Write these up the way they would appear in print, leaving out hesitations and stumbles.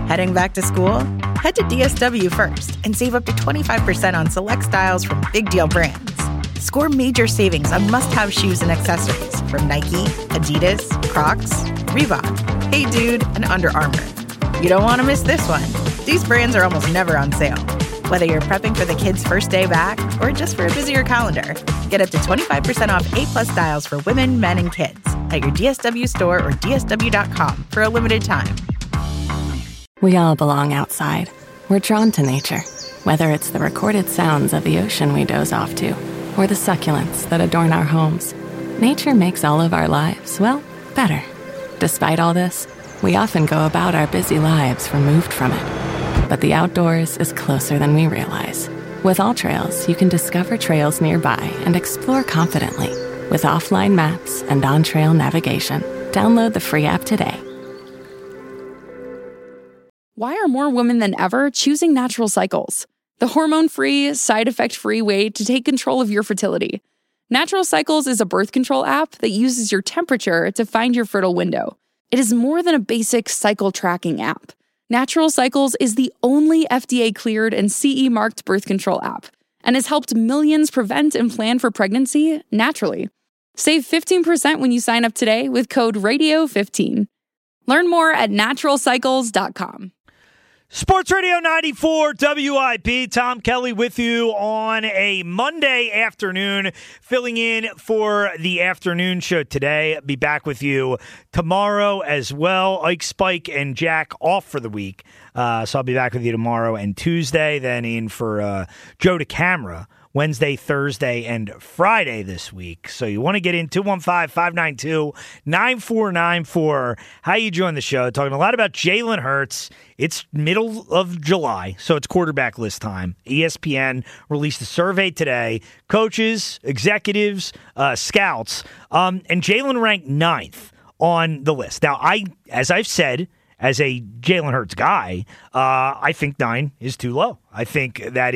Heading back to school? Head to DSW first and save up to 25% on select styles from big deal brands. Score major savings on must-have shoes and accessories from Nike, Adidas, Crocs, Reebok, Hey Dude, and Under Armour. You don't want to miss this one. These brands are almost never on sale. Whether you're prepping for the kids' first day back or just for a busier calendar, get up to 25% off A+ styles for women, men, and kids at your DSW store or DSW.com for a limited time. We all belong outside. We're drawn to nature, whether it's the recorded sounds of the ocean we doze off to or the succulents that adorn our homes. Nature makes all of our lives, well, better. Despite all this, we often go about our busy lives removed from it. But the outdoors is closer than we realize. With AllTrails, you can discover trails nearby and explore confidently. With offline maps and on-trail navigation, download the free app today. Why are more women than ever choosing Natural Cycles? The hormone-free, side-effect-free way to take control of your fertility. Natural Cycles is a birth control app that uses your temperature to find your fertile window. It is more than a basic cycle tracking app. Natural Cycles is the only FDA-cleared and CE-marked birth control app and has helped millions prevent and plan for pregnancy naturally. Save 15% when you sign up today with code RADIO15. Learn more at naturalcycles.com. Sports Radio 94 WIP. Tom Kelly with you on a Monday afternoon, filling in for the afternoon show today. Be back with you tomorrow as well. Ike, Spike, and Jack off for the week. So I'll be back with you tomorrow and Tuesday. Then in for Joe DeCamara Wednesday, Thursday, and Friday this week. So you want to get in 215-592-9494. How you join the show? Talking a lot about Jalen Hurts. It's middle of July, so it's quarterback list time. ESPN released a survey today. Coaches, executives, scouts, and Jalen ranked 9th on the list. Now, as I've said, as a Jalen Hurts guy, I think 9 is too low. I think that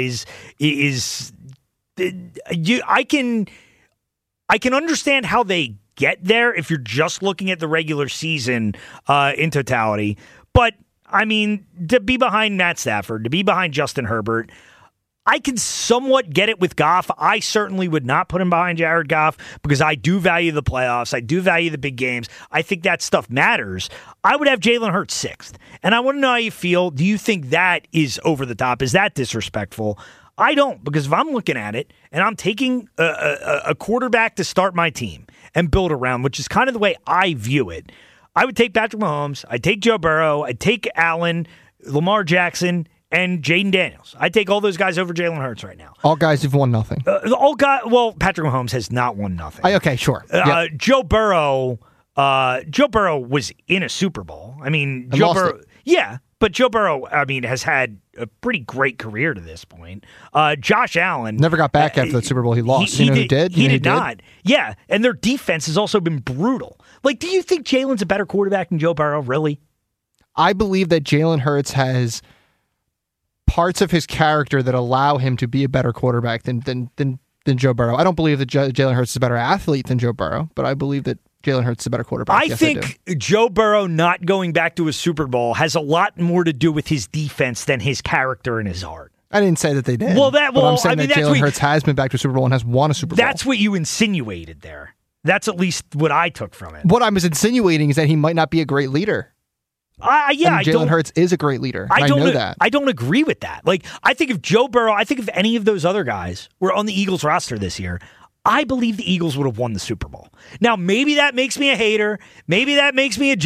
I can understand how they get there if you're just looking at the regular season in totality. But, I mean, to be behind Matt Stafford, to be behind Justin Herbert, I can somewhat get it with Goff. I certainly would not put him behind Jared Goff because I do value the playoffs. I do value the big games. I think that stuff matters. I would have Jalen Hurts 6th. And I want to know how you feel. Do you think that is over the top? Is that disrespectful? I don't, because if I'm looking at it and I'm taking a quarterback to start my team and build around, which is kind of the way I view it, I would take Patrick Mahomes, I'd take Joe Burrow, I'd take Allen, Lamar Jackson, and Jaden Daniels. I'd take all those guys over Jalen Hurts right now. All guys who've won nothing. Well, Patrick Mahomes has not won nothing. Okay, sure. Yep. Joe Burrow was in a Super Bowl. I mean, Joe Burrow. Yeah. But Joe Burrow, I mean, has had a pretty great career to this point. Josh Allen never got back after the Super Bowl he lost. He did. He did not. Yeah, and their defense has also been brutal. Like, do you think Jalen's a better quarterback than Joe Burrow, really? I believe that Jalen Hurts has parts of his character that allow him to be a better quarterback than Joe Burrow. I don't believe that Jalen Hurts is a better athlete than Joe Burrow, but I believe that Jalen Hurts is a better quarterback. I think Joe Burrow not going back to a Super Bowl has a lot more to do with his defense than his character and his heart. I didn't say that they did. But I'm saying that Jalen Hurts has been back to a Super Bowl and has won a Super Bowl. That's what you insinuated there. That's at least what I took from it. What I was insinuating is that he might not be a great leader. Jalen Hurts is a great leader. I know that. I don't agree with that. Like, I think if Joe Burrow, if any of those other guys were on the Eagles roster this year, I believe the Eagles would have won the Super Bowl. Now, maybe that makes me a hater. Maybe that makes me an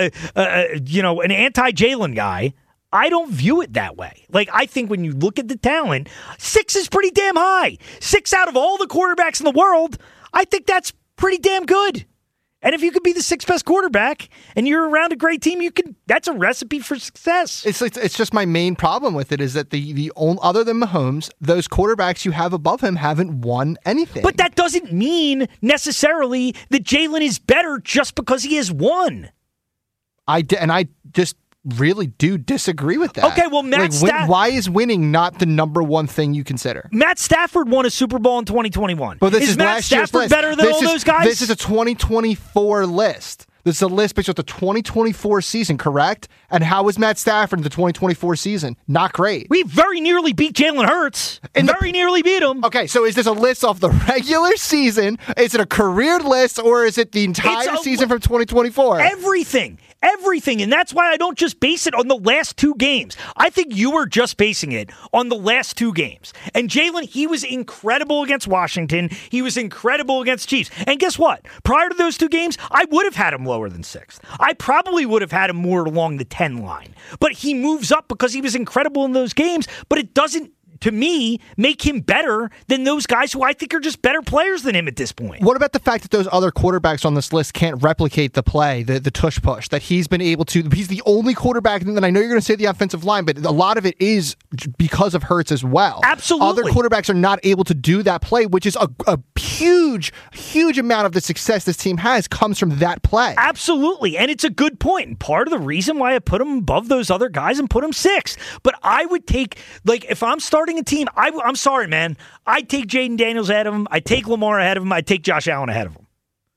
anti-Jalen guy. I don't view it that way. Like, I think when you look at the talent, 6 is pretty damn high. 6 out of all the quarterbacks in the world, I think that's pretty damn good. And if you could be the 6th best quarterback and you're around a great team, that's a recipe for success. It's just my main problem with it is that the only, other than Mahomes, those quarterbacks you have above him haven't won anything. But that doesn't mean necessarily that Jalen is better just because he has won. I just really do disagree with that. Okay, well, why is winning not the number one thing you consider? Matt Stafford won a Super Bowl in 2021. But is Matt Stafford better than all those guys? This is a 2024 list. This is a list based on the 2024 season, correct? And how was Matt Stafford in the 2024 season? Not great. We very nearly beat Jalen Hurts. Very nearly beat him. Okay, so is this a list of the regular season? Is it a career list, or is it the entire season from 2024? Everything. And that's why I don't just base it on the last two games. I think you were just basing it on the last two games. And Jalen, he was incredible against Washington. He was incredible against Chiefs. And guess what? Prior to those two games, I would have had him lower than 6th. I probably would have had him more along the 10 line. But he moves up because he was incredible in those games. But it doesn't, to me, make him better than those guys who I think are just better players than him at this point. What about the fact that those other quarterbacks on this list can't replicate the play, the tush push, that he's been able to? He's the only quarterback, and I know you're going to say the offensive line, but a lot of it is because of Hurts as well. Absolutely. Other quarterbacks are not able to do that play, which is a huge amount of the success this team has comes from that play. Absolutely, and it's a good point. And part of the reason why I put him above those other guys and put him 6th. But I would take, if I'm starting a team, I'm sorry, man. I'd take Jaden Daniels ahead of him. I'd take Lamar ahead of him. I'd take Josh Allen ahead of him.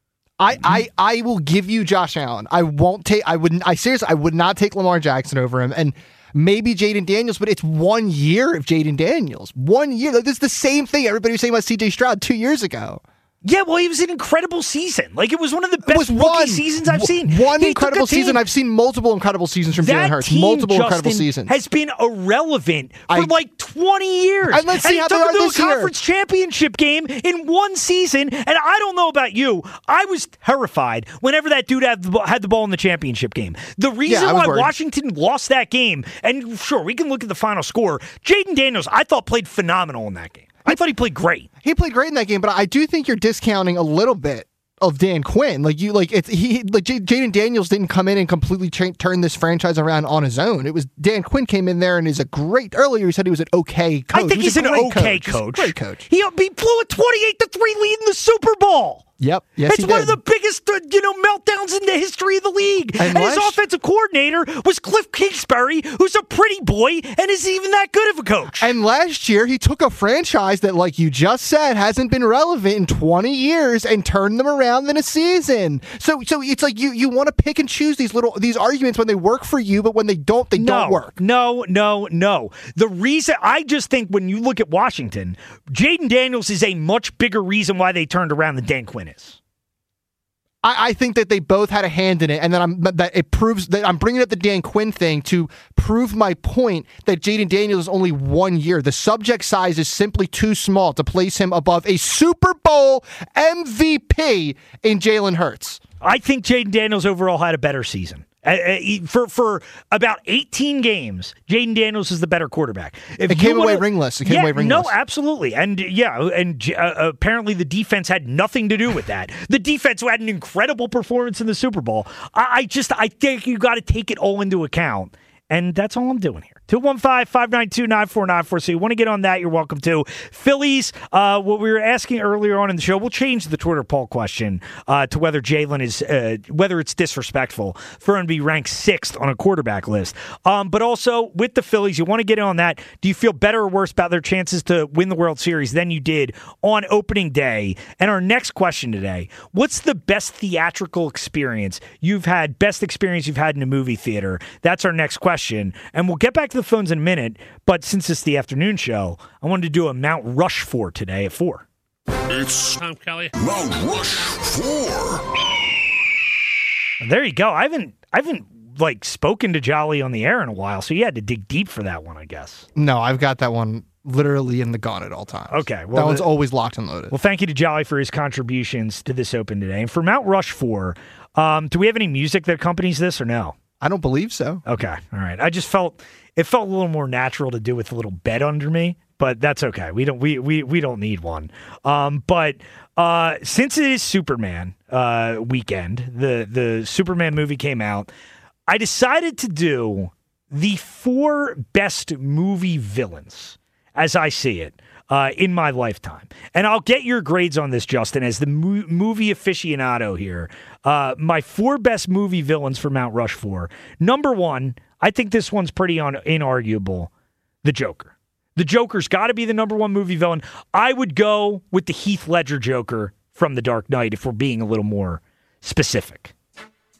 I will give you Josh Allen. I would not take Lamar Jackson over him. And maybe Jaden Daniels, but it's 1 year of Jaden Daniels. 1 year. This is the same thing everybody was saying about CJ Stroud 2 years ago. Yeah, well, it was an incredible season. It was one of the best rookie seasons I've seen. One incredible season. I've seen multiple incredible seasons from Jalen Hurts. Multiple incredible seasons. Has been irrelevant for 20 years. And let's see how they are this year. A conference championship game in one season, and I don't know about you. I was terrified whenever that dude had the ball in the championship game. The reason why Washington lost that game, and sure, we can look at the final score, Jaden Daniels, I thought, played phenomenal in that game. I thought he played great. He played great in that game, but I do think you're discounting a little bit of Dan Quinn. Jaden Daniels didn't come in and completely turn this franchise around on his own. It was Dan Quinn came in there and is a great. Earlier you said he was an okay coach. I think he's an okay coach. Great coach. He blew a 28-3 lead in the Super Bowl. Yep. Yes, it's one of the biggest, meltdowns in the history of the league. And his offensive coordinator was Cliff Kingsbury, who's a pretty boy and isn't even that good of a coach. And last year, he took a franchise that, like you just said, hasn't been relevant in 20 years and turned them around in a season. So it's like you want to pick and choose these arguments when they work for you, but when they don't, they don't work. No. The reason, I just think when you look at Washington, Jaden Daniels is a much bigger reason why they turned around than Dan Quinn is. I think that they both had a hand in it, and that it proves that I'm bringing up the Dan Quinn thing to prove my point that Jaden Daniels is only 1 year. The subject size is simply too small to place him above a Super Bowl MVP in Jalen Hurts. I think Jaden Daniels overall had a better season. For about 18 games, Jaden Daniels is the better quarterback. It came away ringless. No, absolutely. And apparently the defense had nothing to do with that. The defense had an incredible performance in the Super Bowl. I think you got to take it all into account. And that's all I'm doing here. 215-592-9494. So you want to get on that, you're welcome to. Phillies, what we were asking earlier on in the show, we'll change the Twitter poll question to whether Jalen is, whether it's disrespectful for him to be ranked 6th on a quarterback list. But also, with the Phillies, you want to get on that. Do you feel better or worse about their chances to win the World Series than you did on opening day? And our next question today, what's the best theatrical experience you've had in a movie theater? That's our next question. And we'll get back to the phones in a minute, but since it's the afternoon show, I wanted to do a Mount Rushmore today at 4. It's Tom Kelly. Mount Rushmore. There you go. I haven't spoken to Jolly on the air in a while, so you had to dig deep for that one, I guess. No, I've got that one literally in the gun at all times. Okay. Well, that one's always locked and loaded. Well, thank you to Jolly for his contributions to this open today. And for Mount Rushmore, do we have any music that accompanies this or no? I don't believe so. Okay. All right. I just felt a little more natural to do with a little bed under me, but that's okay. We don't need one. But since it is Superman weekend, the Superman movie came out, I decided to do the 4 best movie villains as I see it in my lifetime. And I'll get your grades on this, Justin, as the movie aficionado here. My 4 best movie villains for Mount Rushmore. Number 1, I think this one's pretty inarguable, the Joker. The Joker's got to be the number 1 movie villain. I would go with the Heath Ledger Joker from The Dark Knight if we're being a little more specific.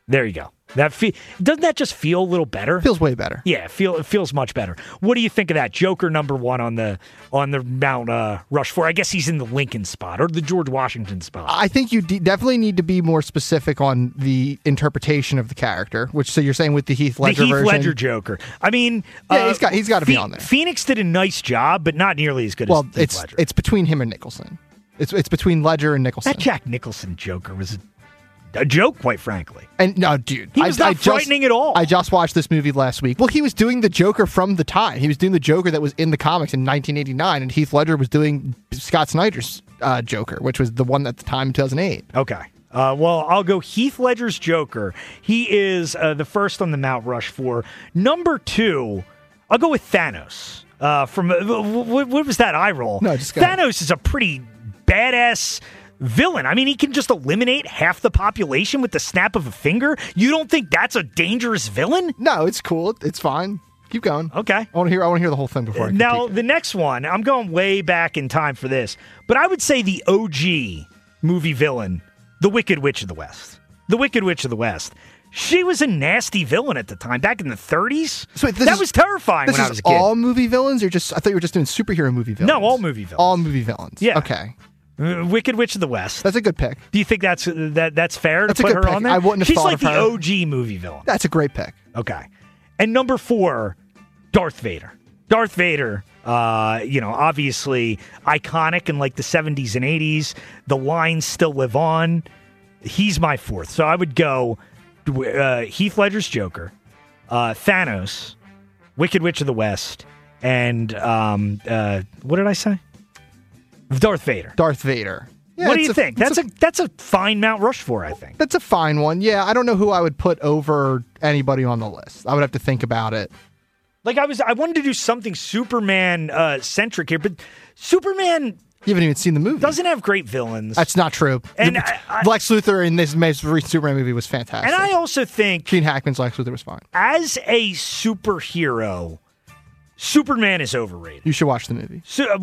There you go. Doesn't that just feel a little better? Feels way better. Yeah, it feels much better. What do you think of that? Joker number 1 on the Mount Rushmore. I guess he's in the Lincoln spot or the George Washington spot. I think you definitely need to be more specific on the interpretation of the character. So you're saying with the Heath Ledger version? The Heath Ledger Joker. I mean, yeah, he's got to be on there. Phoenix did a nice job, but not nearly as good as Heath Ledger. It's between him and Nicholson. It's between Ledger and Nicholson. That Jack Nicholson Joker was a joke, quite frankly. And no, dude, he was not frightening at all. I just watched this movie last week. Well, he was doing the Joker from the time. He was doing the Joker that was in the comics in 1989, and Heath Ledger was doing Scott Snyder's Joker, which was the one at the time in 2008. Okay. Well, I'll go Heath Ledger's Joker. He is the first on the Mount Rushmore. Number 2, I'll go with Thanos. From what was that eye roll? No, just Thanos is a pretty badass villain. I mean, he can just eliminate half the population with the snap of a finger. You don't think that's a dangerous villain? No, it's cool. It's fine. Keep going. Okay. I want to hear the whole thing before I Now, the next one, I'm going way back in time for this, but I would say the OG movie villain, the Wicked Witch of the West. The Wicked Witch of the West. She was a nasty villain at the time, back in the 30s. So that was terrifying when I was a kid. All movie villains, or just? I thought you were just doing superhero movie villains. No, all movie villains. All movie villains. Yeah. Okay. Wicked Witch of the West. That's a good pick. Do you think that's fair to put her pick. on there? I wouldn't have She's thought like of her. the OG movie villain. That's a great pick. Okay. And number 4, Darth Vader. Darth Vader, obviously iconic in like the 70s and 80s. The lines still live on. He's my 4th. So I would go Heath Ledger's Joker, Thanos, Wicked Witch of the West, and what did I say? Darth Vader. Darth Vader. Yeah, what do you think? That's a fine Mount Rushmore, I think. That's a fine one. Yeah, I don't know who I would put over anybody on the list. I would have to think about it. Like I wanted to do something Superman centric here, but Superman. You haven't even seen the movie. Doesn't have great villains. That's not true. And Lex Luthor in this most recent Superman movie was fantastic. And I also think Gene Hackman's Lex Luthor was fine. As a superhero, Superman is overrated. You should watch the movie.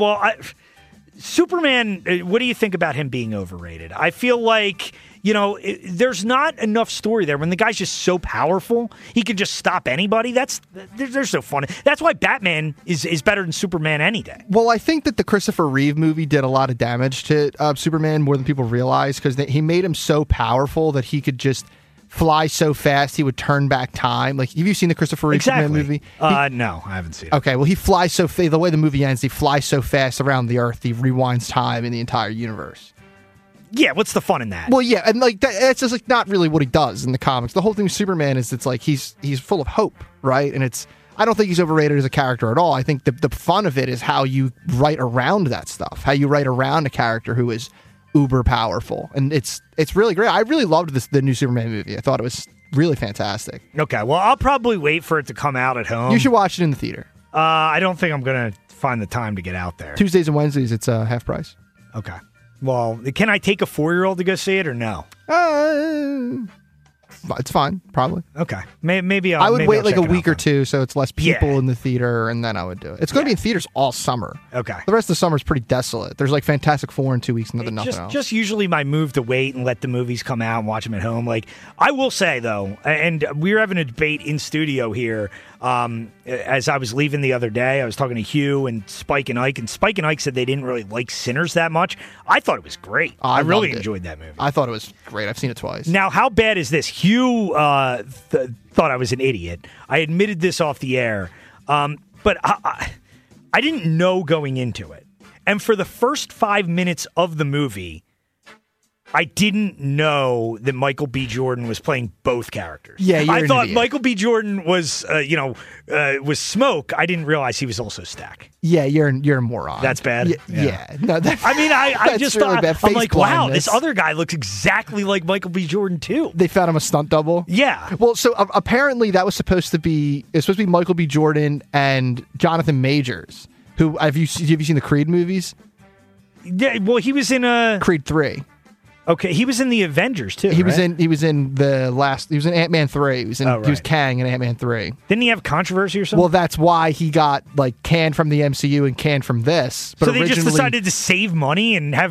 Superman, what do you think about him being overrated? I feel like, there's not enough story there. When the guy's just so powerful, he can just stop anybody. There's no fun. That's why Batman is better than Superman any day. Well, I think that the Christopher Reeve movie did a lot of damage to Superman more than people realize, because he made him so powerful that he could just fly so fast he would turn back time. Like, have you seen the Christopher Reeve Superman movie? No, I haven't seen it. Okay, well, he flies so fast. The way the movie ends, he flies so fast around the Earth, he rewinds time in the entire universe. Yeah, what's the fun in that? Well, yeah, and that's just like not really what he does in the comics. The whole thing with Superman is it's like he's full of hope, right? And I don't think he's overrated as a character at all. I think the fun of it is how you write around that stuff, how you write around a character who is uber powerful, and it's really great. I really loved the new Superman movie. I thought it was really fantastic. Okay, well, I'll probably wait for it to come out at home. You should watch it in the theater. I don't think I'm gonna find the time to get out there. Tuesdays and Wednesdays, it's half price. Okay. Well, can I take a 4-year-old to go see it or no? It's fine, probably. Okay, maybe I would wait like a week or then. two, so it's less people in the theater, and then I would do it. It's going to be in theaters all summer. Okay. The rest of the summer is pretty desolate. There's like Fantastic Four in 2 weeks, and nothing else. Just usually my move to wait and let the movies come out and watch them at home. Like, I will say though, and we were having a debate in studio here. As I was leaving the other day, I was talking to Hugh and Spike and Ike said they didn't really like Sinners that much. I thought it was great. I really enjoyed that movie. I thought it was great. I've seen it twice. Now, how bad is this? Hugh thought I was an idiot. I admitted this off the air, but I didn't know going into it. And for the first 5 minutes of the movie, I didn't know that Michael B. Jordan was playing both characters. Yeah, I thought Michael B. Jordan was, was Smoke. I didn't realize he was also Stack. Yeah, you're a moron. That's bad. Yeah. No, I just really thought, bad. I'm like, wow, blindness. this other guy looks exactly like Michael B. Jordan too. They found him a stunt double. Yeah. Well, so apparently that was supposed to be Michael B. Jordan and Jonathan Majors. Who have you seen the Creed movies? Yeah. Well, he was in Creed 3. Okay, he was in the Avengers too. He was in Ant-Man 3. He was Kang in Ant-Man 3. Didn't he have controversy or something? Well, that's why he got canned from the MCU and canned from this. But so they just decided to save money and have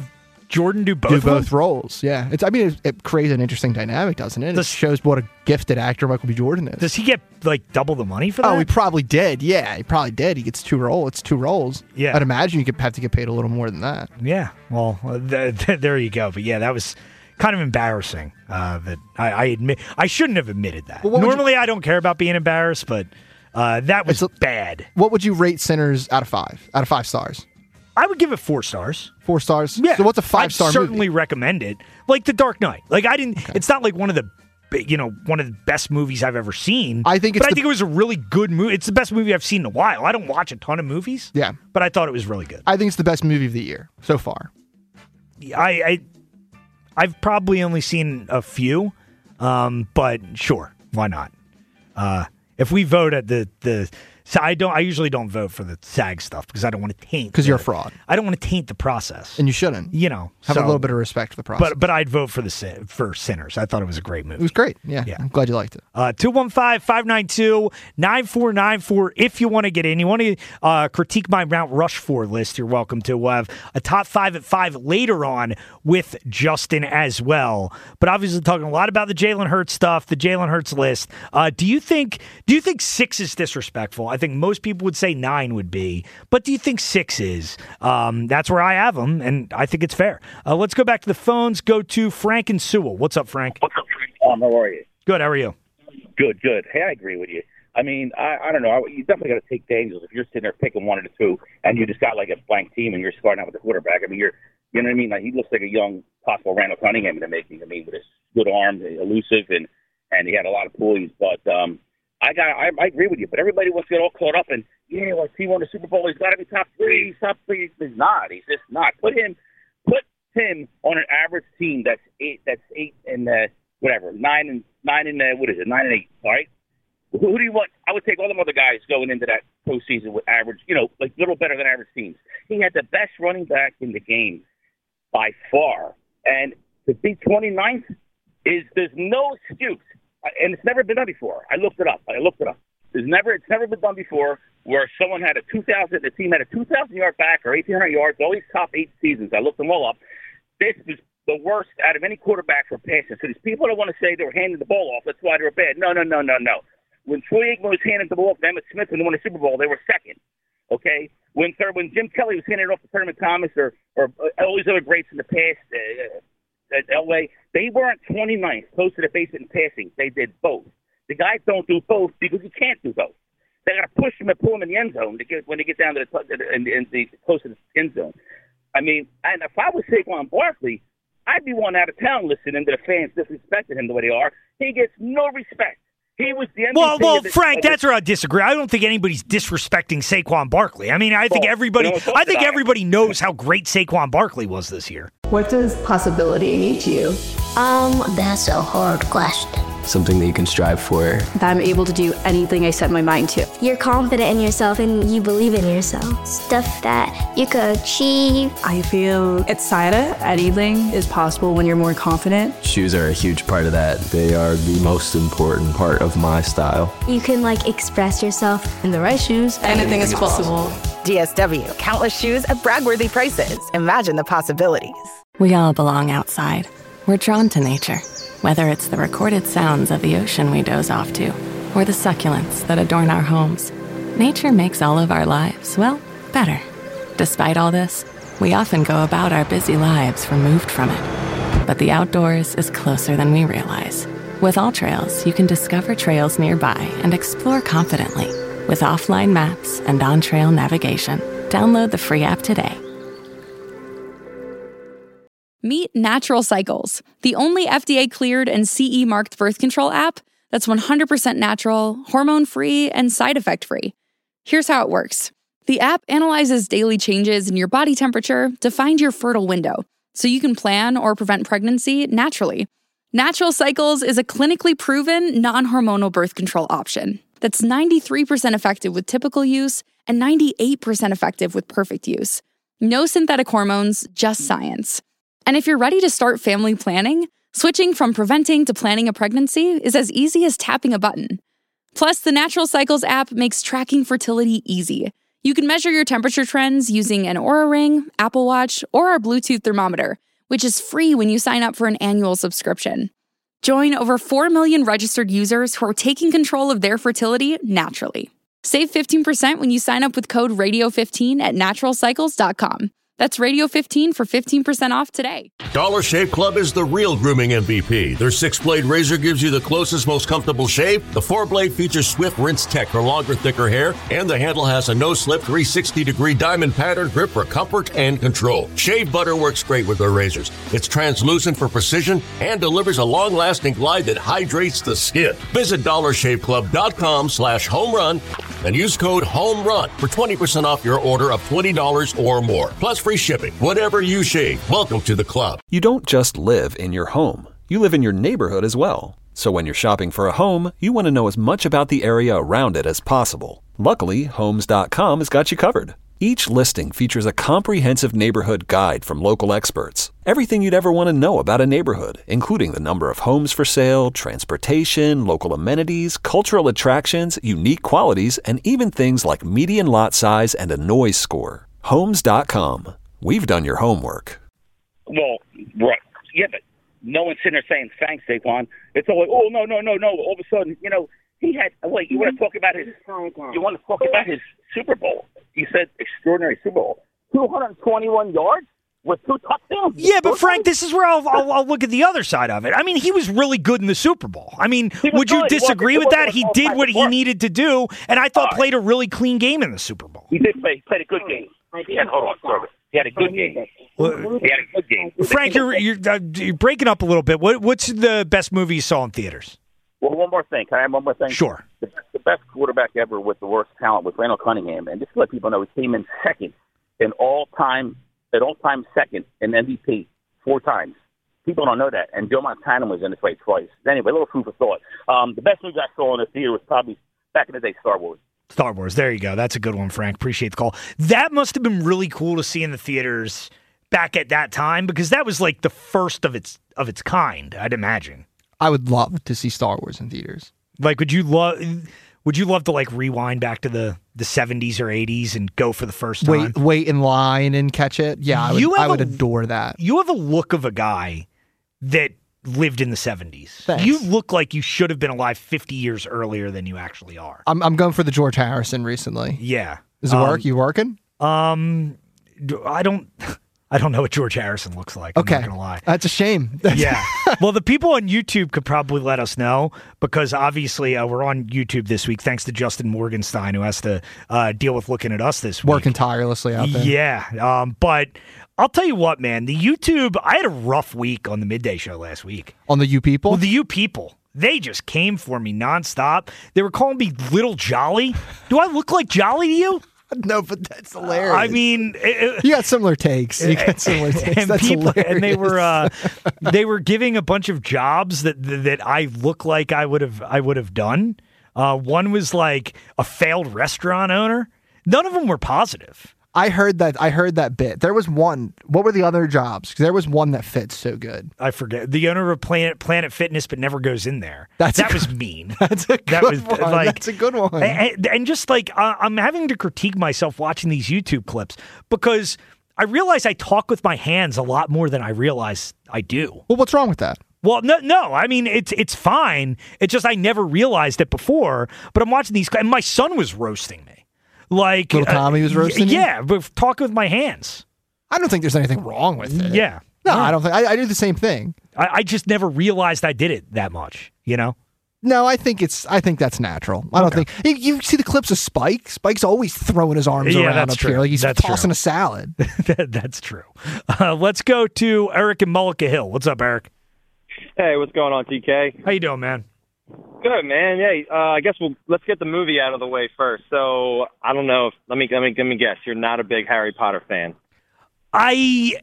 Jordan do both? Roles. Yeah, it creates an interesting dynamic, doesn't it? It shows what a gifted actor Michael B. Jordan is. Does he get like double the money for that? Oh, he probably did. Yeah, he probably did. He gets 2 roles. It's 2 roles. Yeah, I'd imagine you could have to get paid a little more than that. Yeah. Well, there you go. But yeah, that was kind of embarrassing. That I admit I shouldn't have admitted that. Normally, I don't care about being embarrassed, but that was bad. What would you rate Sinners out of 5? Out of 5 stars? I would give it 4 stars. 4 stars? Yeah. So what's a 5-star movie? I'd certainly recommend it. Like The Dark Knight. Like It's not like one of the best movies I've ever seen. I think it was a really good movie. It's the best movie I've seen in a while. I don't watch a ton of movies. Yeah. But I thought it was really good. I think it's the best movie of the year so far. I've probably only seen a few, but sure, why not? If we vote at I usually don't vote for the SAG stuff because I don't want to taint. Because you're a fraud. I don't want to taint the process, and you shouldn't. Have a little bit of respect for the process. But I'd vote for for Sinners. I thought it was a great movie. It was great. Yeah. I'm glad you liked it. 215-592-9494. If you want to get in, you want to critique my Mount Rushmore list, you're welcome to. We'll have a top 5 at 5 later on with Justin as well. But obviously talking a lot about the Jalen Hurts stuff, the Jalen Hurts list. Do you think 6 is disrespectful? I think most people would say 9 would be, but do you think 6 is? That's where I have them, and I think it's fair. Let's go back to the phones. Go to Frank and Sewell. What's up, Frank? How are you? Good. How are you? Good. Hey, I agree with you. I mean, I don't know. You definitely got to take the Angels. If you're sitting there picking 1 or 2, and you just got like a blank team, and you're starting out with the quarterback. I mean, you know what I mean? Like, he looks like a young possible Randall Cunningham in the making. I mean, with his good arm, elusive, and he had a lot of poise. But I agree with you. But everybody wants to get all caught up in, well, if he won the Super Bowl, he's got to be top 3. He's top 3. He's not. He's just not. Put him on an average team that's 8 and 9 and 9 and 8. All right. Who do you want? I would take all them other guys going into that postseason with average, like little better than average teams. He had the best running back in the game by far, and to be 29th there's no excuse, and it's never been done before. I looked it up. It's never been done before where someone had the team had a 2,000-yard back or 1,800 yards. All these top 8 seasons, I looked them all up. This was the worst out of any quarterback for passing. So these people don't want to say they were handing the ball off. That's why they were bad. No. When Troy Aikman was handing the ball off to Emmitt Smith and they won the Super Bowl, they were second. Okay? When Jim Kelly was handing it off to Thurman Thomas or all these other greats in the past at Elway, they weren't 29th, close to the base in passing. They did both. The guys don't do both because you can't do both. They got to push them and pull them in the end zone when they get down to the close to the end zone. I mean, and if I was Saquon Barkley, I'd be one out of town listening to the fans disrespecting him the way they are. He gets no respect. He was the MVP. Well, Frank, that's where I disagree. I don't think anybody's disrespecting Saquon Barkley. I mean, I think everybody knows how great Saquon Barkley was this year. What does possibility mean to you? That's a hard question. Something that you can strive for. That I'm able to do anything I set my mind to. You're confident in yourself and you believe in yourself. Stuff that you could achieve. I feel excited. Anything is possible when you're more confident. Shoes are a huge part of that. They are the most important part of my style. You can express yourself. In the right shoes, anything is possible. DSW, countless shoes at brag-worthy prices. Imagine the possibilities. We all belong outside. We're drawn to nature. Whether it's the recorded sounds of the ocean we doze off to, or the succulents that adorn our homes, nature makes all of our lives, better. Despite all this, we often go about our busy lives removed from it. But the outdoors is closer than we realize. With AllTrails, you can discover trails nearby and explore confidently. With offline maps and on-trail navigation, download the free app today. Meet Natural Cycles, the only FDA-cleared and CE-marked birth control app that's 100% natural, hormone-free, and side effect-free. Here's how it works. The app analyzes daily changes in your body temperature to find your fertile window, so you can plan or prevent pregnancy naturally. Natural Cycles is a clinically proven, non-hormonal birth control option that's 93% effective with typical use and 98% effective with perfect use. No synthetic hormones, just science. And if you're ready to start family planning, switching from preventing to planning a pregnancy is as easy as tapping a button. Plus, the Natural Cycles app makes tracking fertility easy. You can measure your temperature trends using an Oura Ring, Apple Watch, or our Bluetooth thermometer, which is free when you sign up for an annual subscription. Join over 4 million registered users who are taking control of their fertility naturally. Save 15% when you sign up with code RADIO15 at naturalcycles.com. That's Radio15 for 15% off today. Dollar Shave Club is the real grooming MVP. Their 6-blade razor gives you the closest, most comfortable shave. The 4-blade features swift rinse tech for longer, thicker hair. And the handle has a no-slip 360-degree diamond pattern grip for comfort and control. Shave butter works great with their razors. It's translucent for precision and delivers a long-lasting glide that hydrates the skin. Visit dollarshaveclub.com/homerun and use code HOMERUN for 20% off your order of $20 or more. Plus free shipping. Whatever you shave, welcome to the club. You don't just live in your home. You live in your neighborhood as well. So when you're shopping for a home, you want to know as much about the area around it as possible. Luckily, Homes.com has got you covered. Each listing features a comprehensive neighborhood guide from local experts. Everything you'd ever want to know about a neighborhood, including the number of homes for sale, transportation, local amenities, cultural attractions, unique qualities, and even things like median lot size and a noise score. Homes.com. We've done your homework. Well, right. Yeah, but no one's sitting there saying, thanks, Saquon. It's all like, oh, no. All of a sudden, he had, wait, you want to talk about his Super Bowl? You said extraordinary Super Bowl. 221 yards with 2 touchdowns? Yeah, but Frank, this is where I'll look at the other side of it. I mean, he was really good in the Super Bowl. I mean, would you disagree with that? He did what he needed to do, and I thought played a really clean game in the Super Bowl. He did play. He played a good game. He had a good game. Frank, you're breaking up a little bit. What's the best movie you saw in theaters? Well, one more thing. Can I have one more thing? Sure. The best quarterback ever with the worst talent was Randall Cunningham, and just to let people know, he came in second in all-time second in MVP 4 times. People don't know that, and Joe Montana was in this race twice. Anyway, a little food for thought. The best movie I saw in the theater was probably back in the day, Star Wars. Star Wars. There you go. That's a good one, Frank. Appreciate the call. That must have been really cool to see in the theaters back at that time, because that was like the first of its kind, I'd imagine. I would love to see Star Wars in theaters. Like, would you love to like rewind back to the 70s or 80s and go for the first time? Wait in line and catch it? Yeah, I would adore that. You have a look of a guy that lived in the 70s. Thanks. You look like you should have been alive 50 years earlier than you actually are. I'm going for the George Harrison recently. Yeah. Does it work? You working? I don't know what George Harrison looks like. Okay. I'm not going to lie. That's a shame. Yeah. Well, the people on YouTube could probably let us know, because obviously we're on YouTube this week thanks to Justin Morgenstein, who has to deal with looking at us this week. Working tirelessly out there. Yeah. But I'll tell you what, man. The YouTube, I had a rough week on the Midday Show last week. On the You People? Well, the You People. They just came for me nonstop. They were calling me Little Jolly. Do I look like Jolly to you? No, but that's hilarious. I mean, you got similar takes. That's hilarious. And they were giving a bunch of jobs that I look like I would have done. One was like a failed restaurant owner. None of them were positive. I heard that bit. There was one. What were the other jobs? Because there was one that fits so good. I forget. The owner of Planet Fitness, but never goes in there. That was mean. That's a good one. That's a good one. And just like I'm having to critique myself watching these YouTube clips, because I realize I talk with my hands a lot more than I realize I do. Well, what's wrong with that? Well, no. I mean, it's fine. It's just I never realized it before. But I'm watching these, and my son was roasting me. Like little Tommy was roasting you? Yeah, but talking with my hands. I don't think there's anything wrong with it. Yeah. No, I don't think. I do the same thing. I just never realized I did it that much, you know? No, I think that's natural. I don't think you see the clips of Spike. Spike's always throwing his arms around up here like he's tossing a salad. That's true. Let's go to Eric in Mullica Hill. What's up, Eric? Hey, what's going on, TK? How you doing, man? Good, man. Yeah, I guess let's get the movie out of the way first. So I don't know. Let me guess. You're not a big Harry Potter fan. I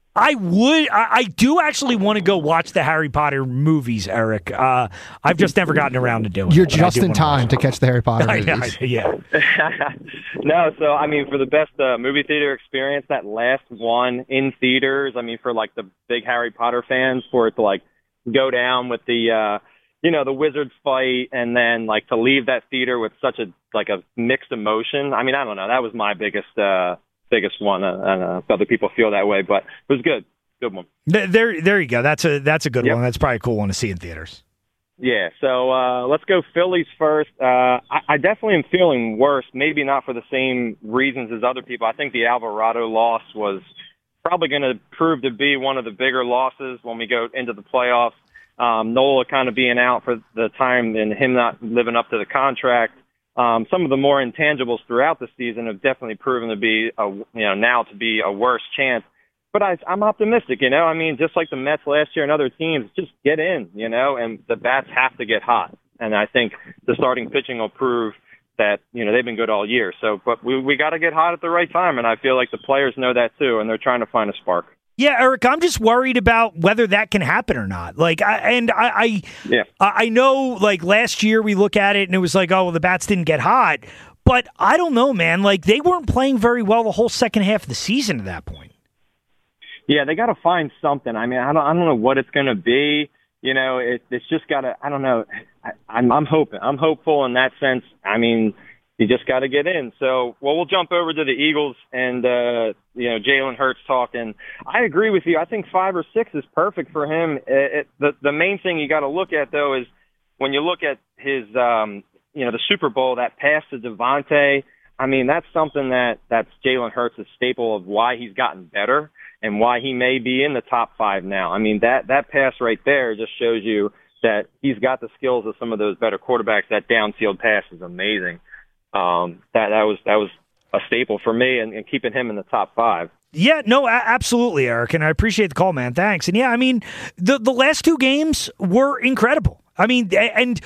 do actually want to go watch the Harry Potter movies, Eric. I've just never gotten around to doing it. You're just in time to catch the Harry Potter movies. Yeah. No, so I mean, for the best movie theater experience, that last one in theaters. I mean, for like the big Harry Potter fans, for it to like go down with the the wizards fight, and then like to leave that theater with such a mixed emotion. I mean, I don't know. That was my biggest one. I don't know if other people feel that way, but it was good. Good one. There you go. That's a good one. That's probably a cool one to see in theaters. Yeah, so let's go Phillies first. I definitely am feeling worse, maybe not for the same reasons as other people. I think the Alvarado loss was probably going to prove to be one of the bigger losses when we go into the playoffs. Nola kind of being out for the time and him not living up to the contract. Some of the more intangibles throughout the season have definitely proven to be, now to be a worse chance. But I'm optimistic, I mean, just like the Mets last year and other teams, just get in, and the bats have to get hot. And I think the starting pitching will prove that, they've been good all year. So, but we got to get hot at the right time. And I feel like the players know that too, and they're trying to find a spark. Yeah, Eric, I'm just worried about whether that can happen or not. I know, like, last year we look at it and it was like, oh, well, the bats didn't get hot. But I don't know, man. Like, they weren't playing very well the whole second half of the season at that point. Yeah, they got to find something. I mean, I don't know what it's going to be. It's just got to. I don't know. I'm hoping. I'm hopeful in that sense. I mean, you just got to get in. So, we'll jump over to the Eagles and Jalen Hurts talking. I agree with you. I think 5 or 6 is perfect for him. The main thing you got to look at though is when you look at his the Super Bowl, that pass to Devontae. I mean, that's something that's Jalen Hurts' staple of why he's gotten better and why he may be in the top 5 now. I mean, that pass right there just shows you that he's got the skills of some of those better quarterbacks. That downfield pass is amazing. That was a staple for me and keeping him in the top 5. Yeah, no, absolutely, Eric, and I appreciate the call, man. Thanks. And yeah, I mean, the last 2 games were incredible. I mean, and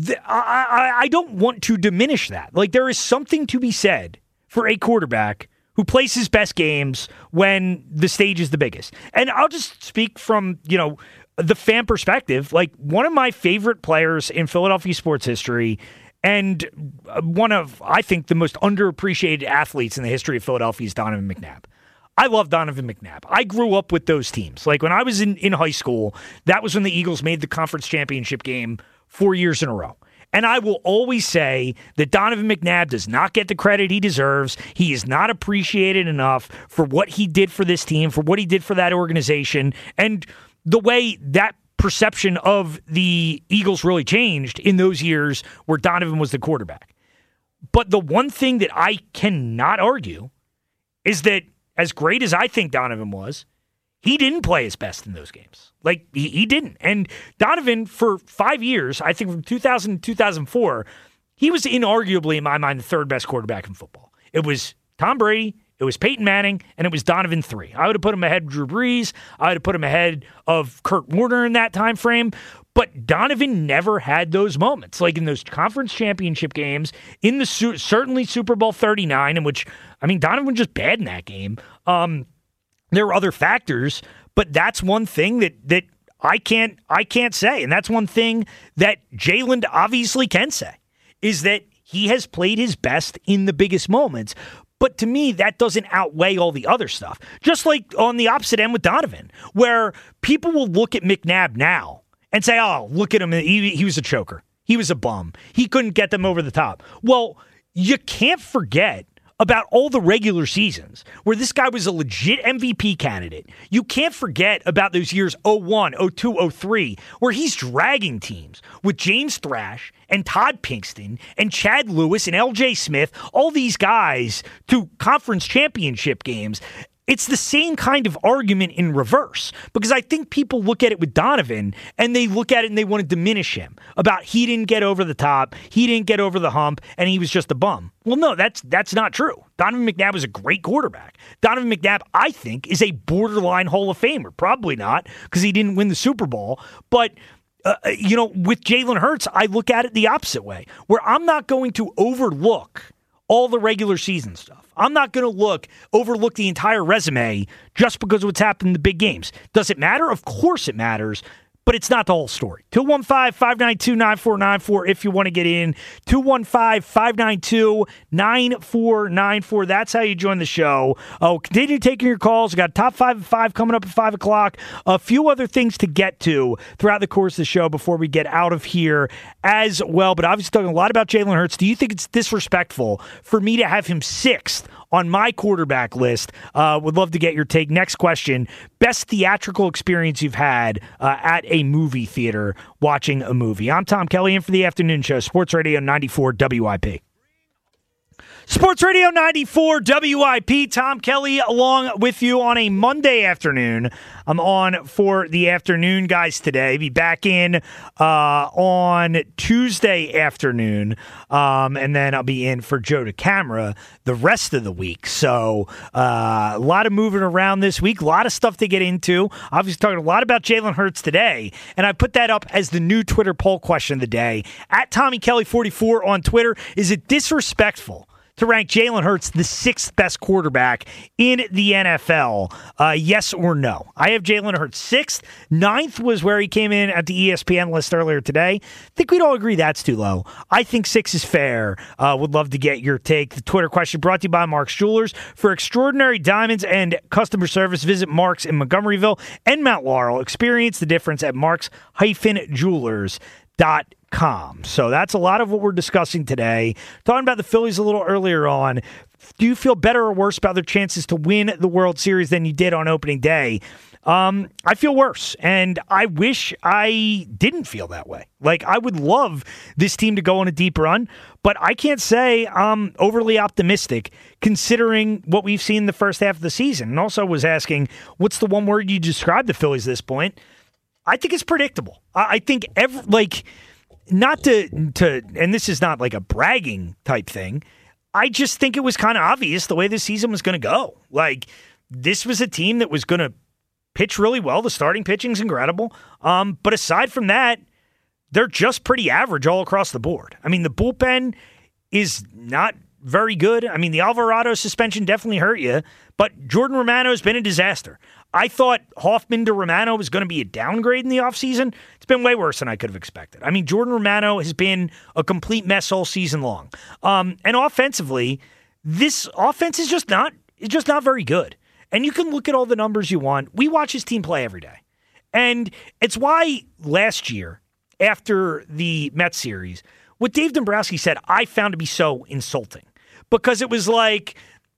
I don't want to diminish that. Like, there is something to be said for a quarterback who plays his best games when the stage is the biggest. And I'll just speak from, the fan perspective. Like, one of my favorite players in Philadelphia sports history and one of, I think, the most underappreciated athletes in the history of Philadelphia is Donovan McNabb. I love Donovan McNabb. I grew up with those teams. Like, when I was in high school, that was when the Eagles made the conference championship game 4 years in a row. And I will always say that Donovan McNabb does not get the credit he deserves. He is not appreciated enough for what he did for this team, for what he did for that organization, and the way that perception of the Eagles really changed in those years where Donovan was the quarterback. But the one thing that I cannot argue is that as great as I think Donovan was, he didn't play his best in those games. Like, he didn't. And Donovan, for 5 years, I think from 2000 to 2004, he was inarguably, in my mind, the 3rd best quarterback in football. It was Tom Brady, it was Peyton Manning, and it was Donovan 3. I would have put him ahead of Drew Brees. I would have put him ahead of Kurt Warner in that time frame. But Donovan never had those moments. Like, in those conference championship games, in the certainly Super Bowl 39, in which, I mean, Donovan was just bad in that game. There were other factors, but that's one thing that I can't say. And that's one thing that Jalen obviously can say, is that he has played his best in the biggest moments. But to me, that doesn't outweigh all the other stuff. Just like on the opposite end with Donovan, where people will look at McNabb now and say, oh, look at him. He was a choker. He was a bum. He couldn't get them over the top. Well, you can't forget about all the regular seasons where this guy was a legit MVP candidate. You can't forget about those years 01, 02, 03, where he's dragging teams with James Thrash and Todd Pinkston and Chad Lewis and LJ Smith, all these guys, to conference championship games. It's the same kind of argument in reverse, because I think people look at it with Donovan and they look at it and they want to diminish him about he didn't get over the top, he didn't get over the hump, and he was just a bum. Well, no, that's not true. Donovan McNabb was a great quarterback. Donovan McNabb, I think, is a borderline Hall of Famer. Probably not, because he didn't win the Super Bowl, but with Jalen Hurts, I look at it the opposite way, where I'm not going to overlook all the regular season stuff. I'm not going to overlook the entire resume just because of what's happened in the big games. Does it matter? Of course it matters, but it's not the whole story. 215-592-9494 if you want to get in. 215-592-9494. That's how you join the show. Continue taking your calls. We got top 5 at 5 coming up at 5 o'clock. A few other things to get to throughout the course of the show before we get out of here as well. But obviously talking a lot about Jalen Hurts. Do you think it's disrespectful for me to have him 6th on my quarterback list. Would love to get your take. Next question, best theatrical experience you've had at a movie theater watching a movie. I'm Tom Kelly in for the afternoon show, Sports Radio 94 WIP. Sports Radio 94 WIP. Tom Kelly along with you on a Monday afternoon. I'm on for the afternoon guys today. Be back in on Tuesday afternoon. And then I'll be in for Joe DeCamara the rest of the week. So a lot of moving around this week. A lot of stuff to get into. Obviously talking a lot about Jalen Hurts today. And I put that up as the new Twitter poll question of the day. At Tommy Kelly 44 on Twitter. Is it disrespectful to rank Jalen Hurts the 6th best quarterback in the NFL? Yes or no? I have Jalen Hurts 6th. 9th was where he came in at the ESPN list earlier today. I think we'd all agree that's too low. I think 6 is fair. Would love to get your take. The Twitter question brought to you by Mark's Jewelers. For extraordinary diamonds and customer service, visit Mark's in Montgomeryville and Mount Laurel. Experience the difference at marks-jewelers.com. So that's a lot of what we're discussing today. Talking about the Phillies a little earlier on. Do you feel better or worse about their chances to win the World Series than you did on opening day? I feel worse, and I wish I didn't feel that way. Like, I would love this team to go on a deep run, but I can't say I'm overly optimistic considering what we've seen the first half of the season. And also was asking, what's the one word you describe the Phillies at this point? I think it's predictable. I think not to, and this is not like a bragging type thing. I just think it was kind of obvious the way this season was going to go. Like, this was a team that was going to pitch really well. The starting pitching's incredible. But aside from that, they're just pretty average all across the board. I mean, the bullpen is not very good. I mean, the Alvarado suspension definitely hurt you, but Jordan Romano has been a disaster. I thought Hoffman to Romano was going to be a downgrade in the offseason. It's been way worse than I could have expected. I mean, Jordan Romano has been a complete mess all season long. And offensively, this offense is just not very good. And you can look at all the numbers you want. We watch his team play every day. And it's why last year, after the Mets series, what Dave Dombrowski said, I found to be so insulting. Because it was like,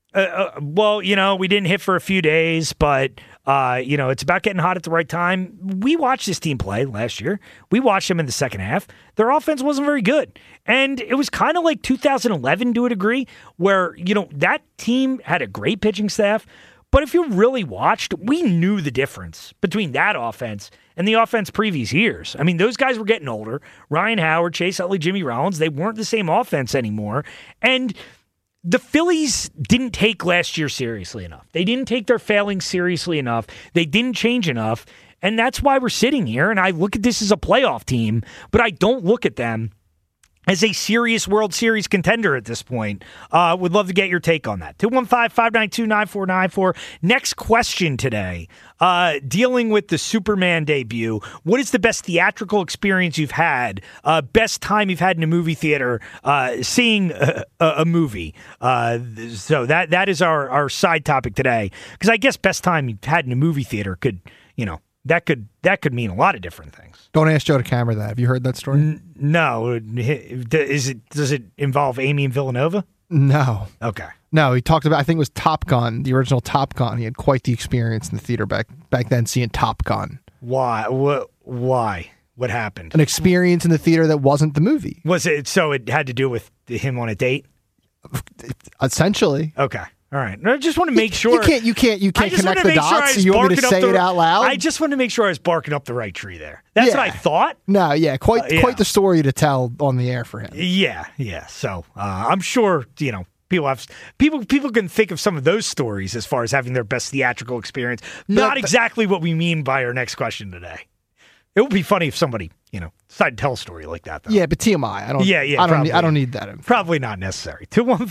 well, you know, we didn't hit for a few days, but, you know, it's about getting hot at the right time. We watched this team play last year. We watched them in the second half. Their offense wasn't very good. And it was kind of like 2011 to a degree where, you know, that team had a great pitching staff. But if you really watched, we knew the difference between that offense and the offense previous years. I mean, those guys were getting older. Ryan Howard, Chase Utley, Jimmy Rollins, they weren't the same offense anymore. And the Phillies didn't take last year seriously enough. They didn't take their failings seriously enough. They didn't change enough. And that's why we're sitting here. And I look at this as a playoff team, but I don't look at them as a serious World Series contender at this point. Would love to get your take on that. 215-592-9494. Next question today. Dealing with the Superman debut, what is the best theatrical experience you've had? Best time you've had in a movie theater seeing a movie? So that is our side topic today. Because I guess best time you've had in a movie theater could, you know, that could mean a lot of different things. Don't ask Joe DeCamara that. Have you heard that story? No. Does it involve Amy and Villanova? No. Okay. No, he talked about, I think it was Top Gun, the original Top Gun. He had quite the experience in the theater back then seeing Top Gun. Why? What happened? An experience in the theater that wasn't the movie. Was it, so it had to do with him on a date? Essentially. Okay. All right. I just want to make sure. You can't connect the dots. So you want me to say it out loud? I just want to make sure I was barking up the right tree there. That's what I thought. No, yeah. Quite the story to tell on the air for him. Yeah. So I'm sure, you know, people can think of some of those stories as far as having their best theatrical experience. Not exactly what we mean by our next question today. It would be funny if somebody, you know, decided to tell a story like that, though. Yeah, but TMI. I don't need that info. Probably not necessary.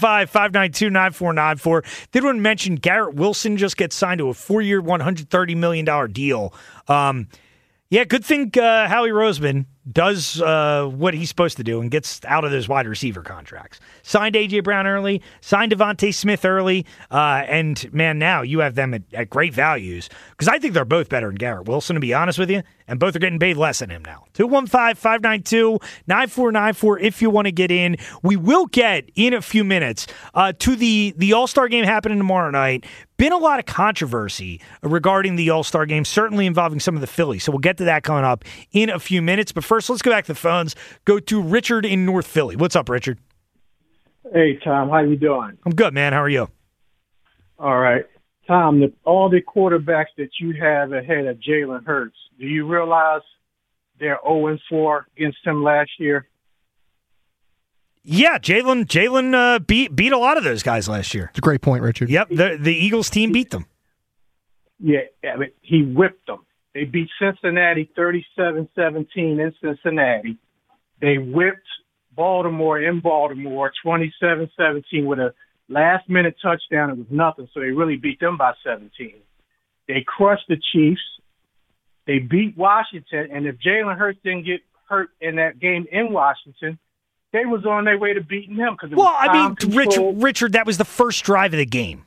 215-592-9494. Did want to mention Garrett Wilson just gets signed to a 4-year, $130 million deal. Yeah, good thing Howie Roseman does what he's supposed to do and gets out of those wide receiver contracts. Signed A.J. Brown early, signed Devontae Smith early, and, man, now you have them at great values because I think they're both better than Garrett Wilson, to be honest with you, and both are getting paid less than him now. 215-592-9494 if you want to get in. We will get, in a few minutes, to the All-Star game happening tomorrow night. Been a lot of controversy regarding the All-Star game, certainly involving some of the Phillies. So we'll get to that coming up in a few minutes. But first, let's go back to the phones. Go to Richard in North Philly. What's up, Richard? Hey, Tom. How you doing? I'm good, man. How are you? All right. Tom, all the quarterbacks that you have ahead of Jalen Hurts, do you realize they're 0-4 against him last year? Yeah, Jalen beat a lot of those guys last year. It's a great point, Richard. Yep, the Eagles team beat them. Yeah, he whipped them. They beat Cincinnati 37-17 in Cincinnati. They whipped Baltimore in Baltimore 27-17 with a last-minute touchdown. It was nothing, so they really beat them by 17. They crushed the Chiefs. They beat Washington, and if Jalen Hurts didn't get hurt in that game in Washington, they was on their way to beating him. Richard, that was the first drive of the game.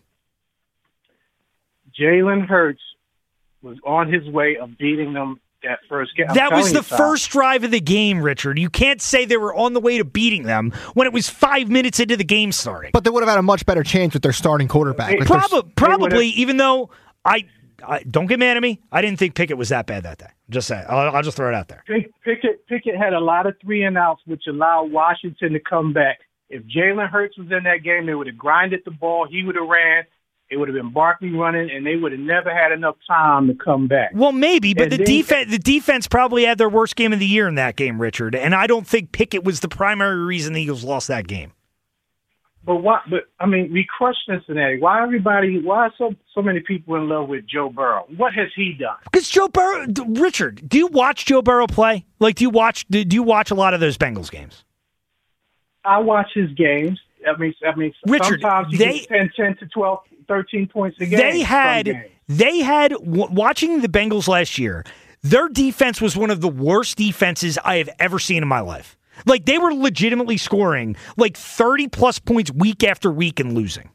Jalen Hurts was on his way of beating them that first game. That was the first drive of the game, Richard. You can't say they were on the way to beating them when it was 5 minutes into the game starting. But they would have had a much better chance with their starting quarterback. Probably, even though I don't get mad at me. I didn't think Pickett was that bad that day. Just say I'll just throw it out there. Pickett had a lot of 3-and-outs, which allowed Washington to come back. If Jalen Hurts was in that game, they would have grinded the ball. He would have ran. It would have been Barkley running, and they would have never had enough time to come back. Well, maybe, but the defense probably had their worst game of the year in that game, Richard. And I don't think Pickett was the primary reason the Eagles lost that game. But we crushed Cincinnati. Why so many people in love with Joe Burrow? What has he done? Because Joe Burrow, Richard, do you watch Joe Burrow play? Like, do you watch a lot of those Bengals games? I watch his games. Richard, sometimes he gets 10 to 12, 13 points a game. They had watching the Bengals last year. Their defense was one of the worst defenses I have ever seen in my life. Like, they were legitimately scoring like 30-plus points week after week and losing.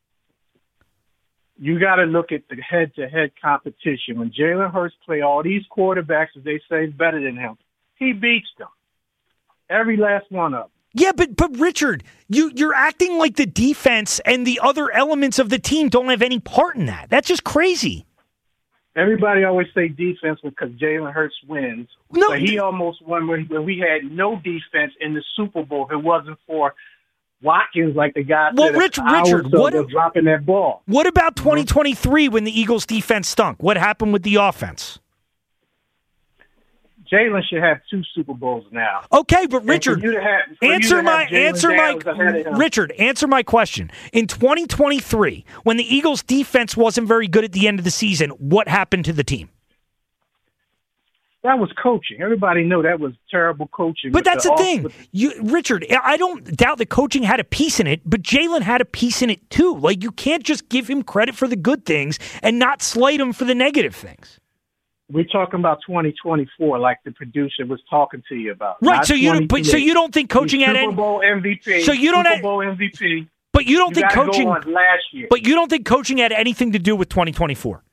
You got to look at the head-to-head competition. When Jalen Hurts play all these quarterbacks, as they say, is better than him, he beats them. Every last one of them. Yeah, but Richard, you're acting like the defense and the other elements of the team don't have any part in that. That's just crazy. Everybody always say defense because Jalen Hurts wins. No, but he almost won when we had no defense in the Super Bowl. If it wasn't for Watkins, like the guy said, Richard, what dropping that ball? What about 2023 when the Eagles' defense stunk? What happened with the offense? Jalen should have 2 Super Bowls now. Okay, but Richard, answer my question. In 2023, when the Eagles' defense wasn't very good at the end of the season, what happened to the team? That was coaching. Everybody knew that was terrible coaching. But that's the thing. Richard, I don't doubt that coaching had a piece in it, but Jalen had a piece in it too. Like, you can't just give him credit for the good things and not slight him for the negative things. We're talking about 2024, like the producer was talking to you about. Right. So you don't think coaching had Super Bowl MVP. So you don't Super Bowl MVP. But you don't think coaching last year. But you don't think coaching had anything to do with 2024.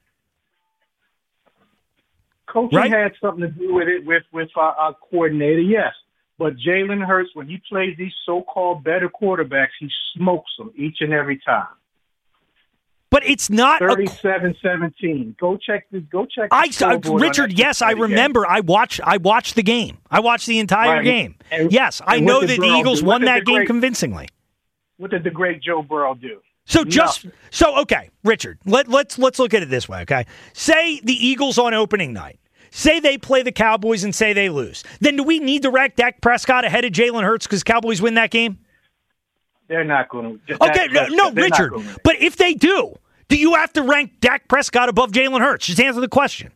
Coaching had something to do with it with our coordinator, yes. But Jalen Hurts, when he plays these so-called better quarterbacks, he smokes them each and every time. But it's not 37-17. Go check. Richard, yes, I remember. I watched the game. I watched the entire game. Yes, I know that the Eagles won that game convincingly. What did the great Joe Burrow do? Okay, Richard. Let's look at it this way. Okay, say the Eagles on opening night. Say they play the Cowboys and say they lose. Then do we need to rank Dak Prescott ahead of Jalen Hurts because Cowboys win that game? They're not going to. Okay, no, Richard. But if they do you have to rank Dak Prescott above Jalen Hurts? Just answer the question.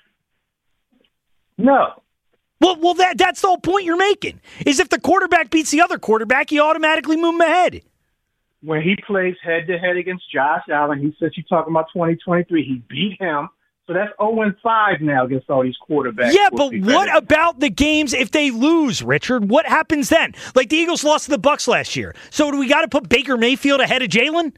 No. Well, that's the whole point you're making. Is if the quarterback beats the other quarterback, you automatically move him ahead. When he plays head-to-head against Josh Allen, he says you're talking about 2023. He beat him, So that's 0-5 now against all these quarterbacks. Yeah, but what about the games if they lose, Richard? What happens then? Like the Eagles lost to the Bucs last year. So do we got to put Baker Mayfield ahead of Jalen?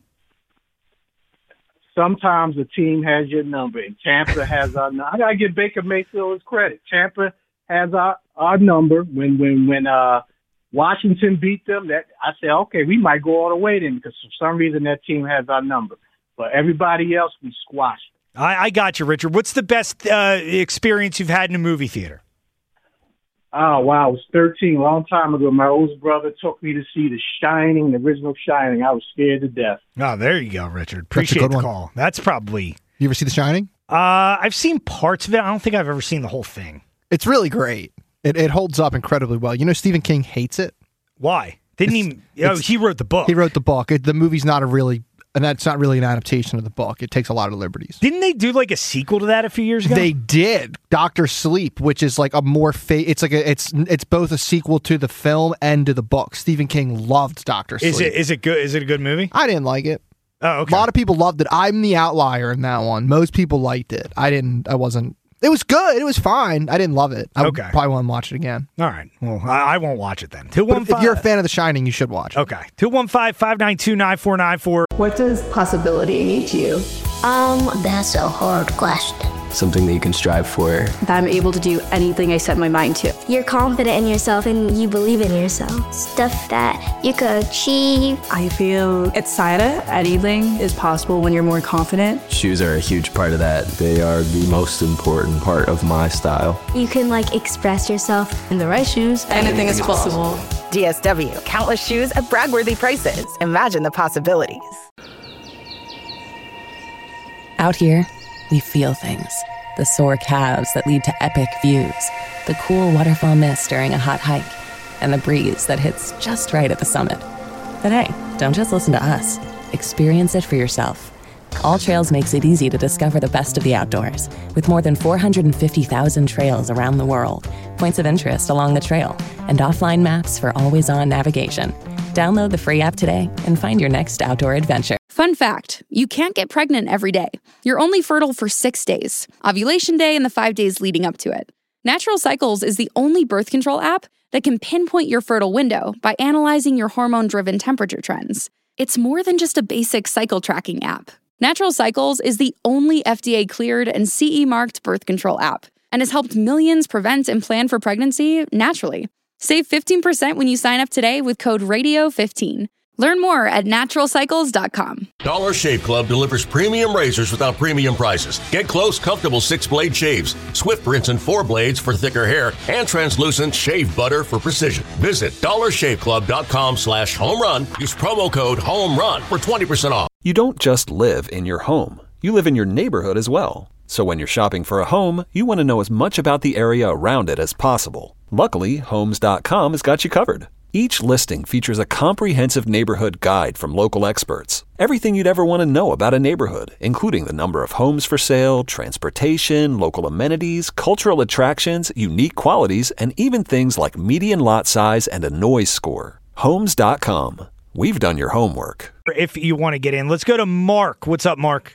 Sometimes the team has your number, and Tampa has our number. I got to give Baker Mayfield his credit. Tampa has our number. When Washington beat them, that I said, okay, we might go all the way then, because for some reason that team has our number. But everybody else, we squashed. I got you, Richard. What's the best experience you've had in a movie theater? Oh, wow. I was 13, a long time ago. My oldest brother took me to see The Shining, the original Shining. I was scared to death. Oh, there you go, Richard. Appreciate the call. That's probably... You ever see The Shining? I've seen parts of it. I don't think I've ever seen the whole thing. It's really great. It holds up incredibly well. You know, Stephen King hates it. Why? He wrote the book. He wrote the book. The movie's not and that's not really an adaptation of the book. It takes a lot of liberties. Didn't they do like a sequel to that a few years ago? They did. Dr. Sleep, which is like a more it's both a sequel to the film and to the book. Stephen King loved Dr. Sleep. Is it good? Is it a good movie? I didn't like it. Oh, okay. A lot of people loved it. I'm the outlier in that one. Most people liked it. I wasn't. It was good. It was fine. I didn't love it. I probably won't watch it again. All right. Well, I won't watch it then. But if you're a fan of The Shining, you should watch it. Okay. 215-592-9494. What does possibility mean to you? That's a hard question. Something that you can strive for. That I'm able to do anything I set my mind to. You're confident in yourself and you believe in yourself. Stuff that you could achieve. I feel excited. Anything is possible when you're more confident. Shoes are a huge part of that. They are the most important part of my style. You can express yourself. In the right shoes, anything is possible. DSW, countless shoes at brag-worthy prices. Imagine the possibilities. Out here, we feel things. The sore calves that lead to epic views, the cool waterfall mist during a hot hike, and the breeze that hits just right at the summit. But hey, don't just listen to us. Experience it for yourself. All Trails makes it easy to discover the best of the outdoors, with more than 450,000 trails around the world, points of interest along the trail, and offline maps for always-on navigation. Download the free app today and find your next outdoor adventure. Fun fact, you can't get pregnant every day. You're only fertile for 6 days, ovulation day and the 5 days leading up to it. Natural Cycles is the only birth control app that can pinpoint your fertile window by analyzing your hormone-driven temperature trends. It's more than just a basic cycle tracking app. Natural Cycles is the only FDA-cleared and CE-marked birth control app and has helped millions prevent and plan for pregnancy naturally. Save 15% when you sign up today with code RADIO15. Learn more at naturalcycles.com. Dollar Shave Club delivers premium razors without premium prices. Get close, comfortable 6-blade shaves, swift rinse and 4 blades for thicker hair, and translucent shave butter for precision. Visit dollarshaveclub.com/home-run. Use promo code HOME-RUN for 20% off. You don't just live in your home. You live in your neighborhood as well. So when you're shopping for a home, you want to know as much about the area around it as possible. Luckily, Homes.com has got you covered. Each listing features a comprehensive neighborhood guide from local experts. Everything you'd ever want to know about a neighborhood, including the number of homes for sale, transportation, local amenities, cultural attractions, unique qualities, and even things like median lot size and a noise score. Homes.com. We've done your homework. If you want to get in, let's go to Mark. What's up, Mark?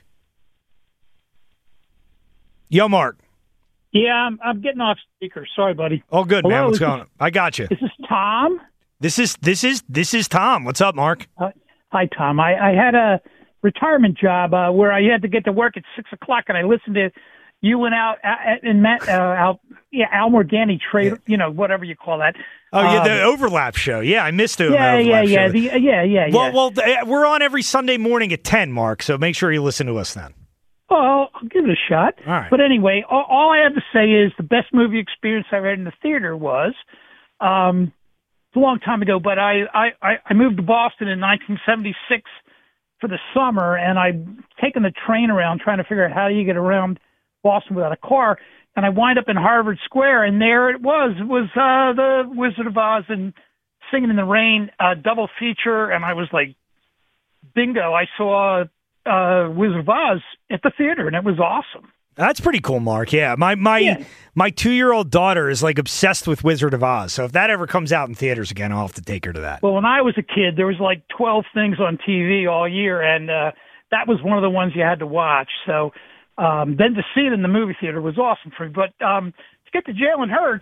Yo, Mark. Yeah, I'm getting off speaker. Sorry, buddy. Oh, good, Hello, man. What's going on? I got you. This is Tom. This is Tom. What's up, Mark? Hi, Tom. I had a retirement job where I had to get to work at 6 o'clock, and I listened to you went out and met Al Morgani trade, whatever you call that. Oh, yeah, the overlap show. Yeah, I missed it. Yeah. Well, we're on every Sunday morning at 10, Mark, so make sure you listen to us then. Oh, I'll give it a shot. All right. But anyway, all I have to say is the best movie experience I had in the theater was, it's a long time ago, but I moved to Boston in 1976 for the summer, and I'd taken the train around trying to figure out how do you get around Boston without a car, and I wind up in Harvard Square, and there it was the Wizard of Oz and Singing in the Rain, double feature, and I was like, bingo, I saw Wizard of Oz at the theater, and it was awesome. That's pretty cool, Mark. Yeah, my 2-year-old daughter is like obsessed with Wizard of Oz. So if that ever comes out in theaters again, I'll have to take her to that. Well, when I was a kid, there was like 12 things on TV all year, and that was one of the ones you had to watch. So Then to see it in the movie theater was awesome for me. But to get to Jalen Hurts,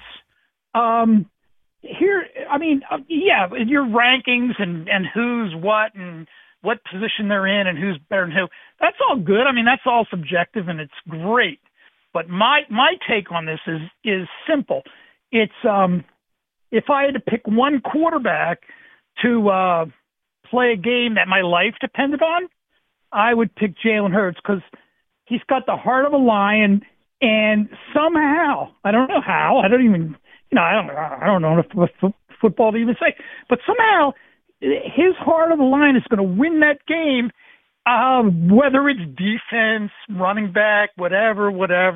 your rankings and who's what and what position they're in and who's better than who, that's all good. I mean, that's all subjective and it's great. But my take on this is simple. It's if I had to pick one quarterback to play a game that my life depended on, I would pick Jalen Hurts because he's got the heart of a lion, and somehow, I don't know how, I don't know enough football to even say, but somehow his heart of a lion is going to win that game, whether it's defense, running back, whatever.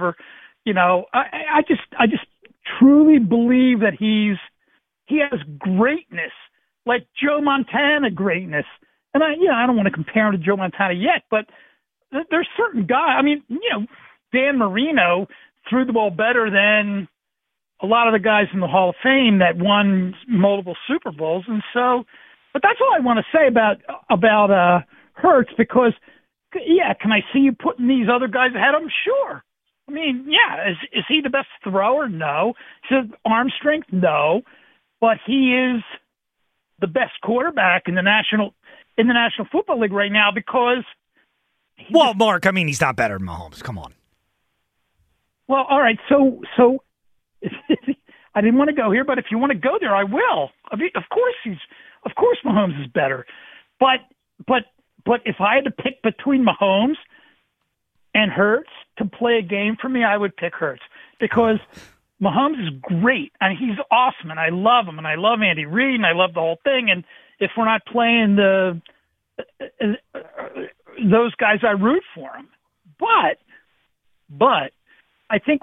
I just truly believe that he has greatness, like Joe Montana greatness. And I don't want to compare him to Joe Montana yet, but there's certain guys. I mean, Dan Marino threw the ball better than a lot of the guys in the Hall of Fame that won multiple Super Bowls. And so, but that's all I want to say about Hurts, because, can I see you putting these other guys ahead of him? Sure. I mean, is he the best thrower? No. Is his arm strength? No. But he is the best quarterback in the National Football League right now because. Well, Mark, I mean, he's not better than Mahomes. Come on. Well, all right. So I didn't want to go here, but if you want to go there, I will. I mean, of course Mahomes is better, but if I had to pick between Mahomes and Hurts to play a game for me, I would pick Hurts because Mahomes is great and he's awesome and I love him and I love Andy Reid and I love the whole thing. And if we're not playing those guys, I root for him. But I think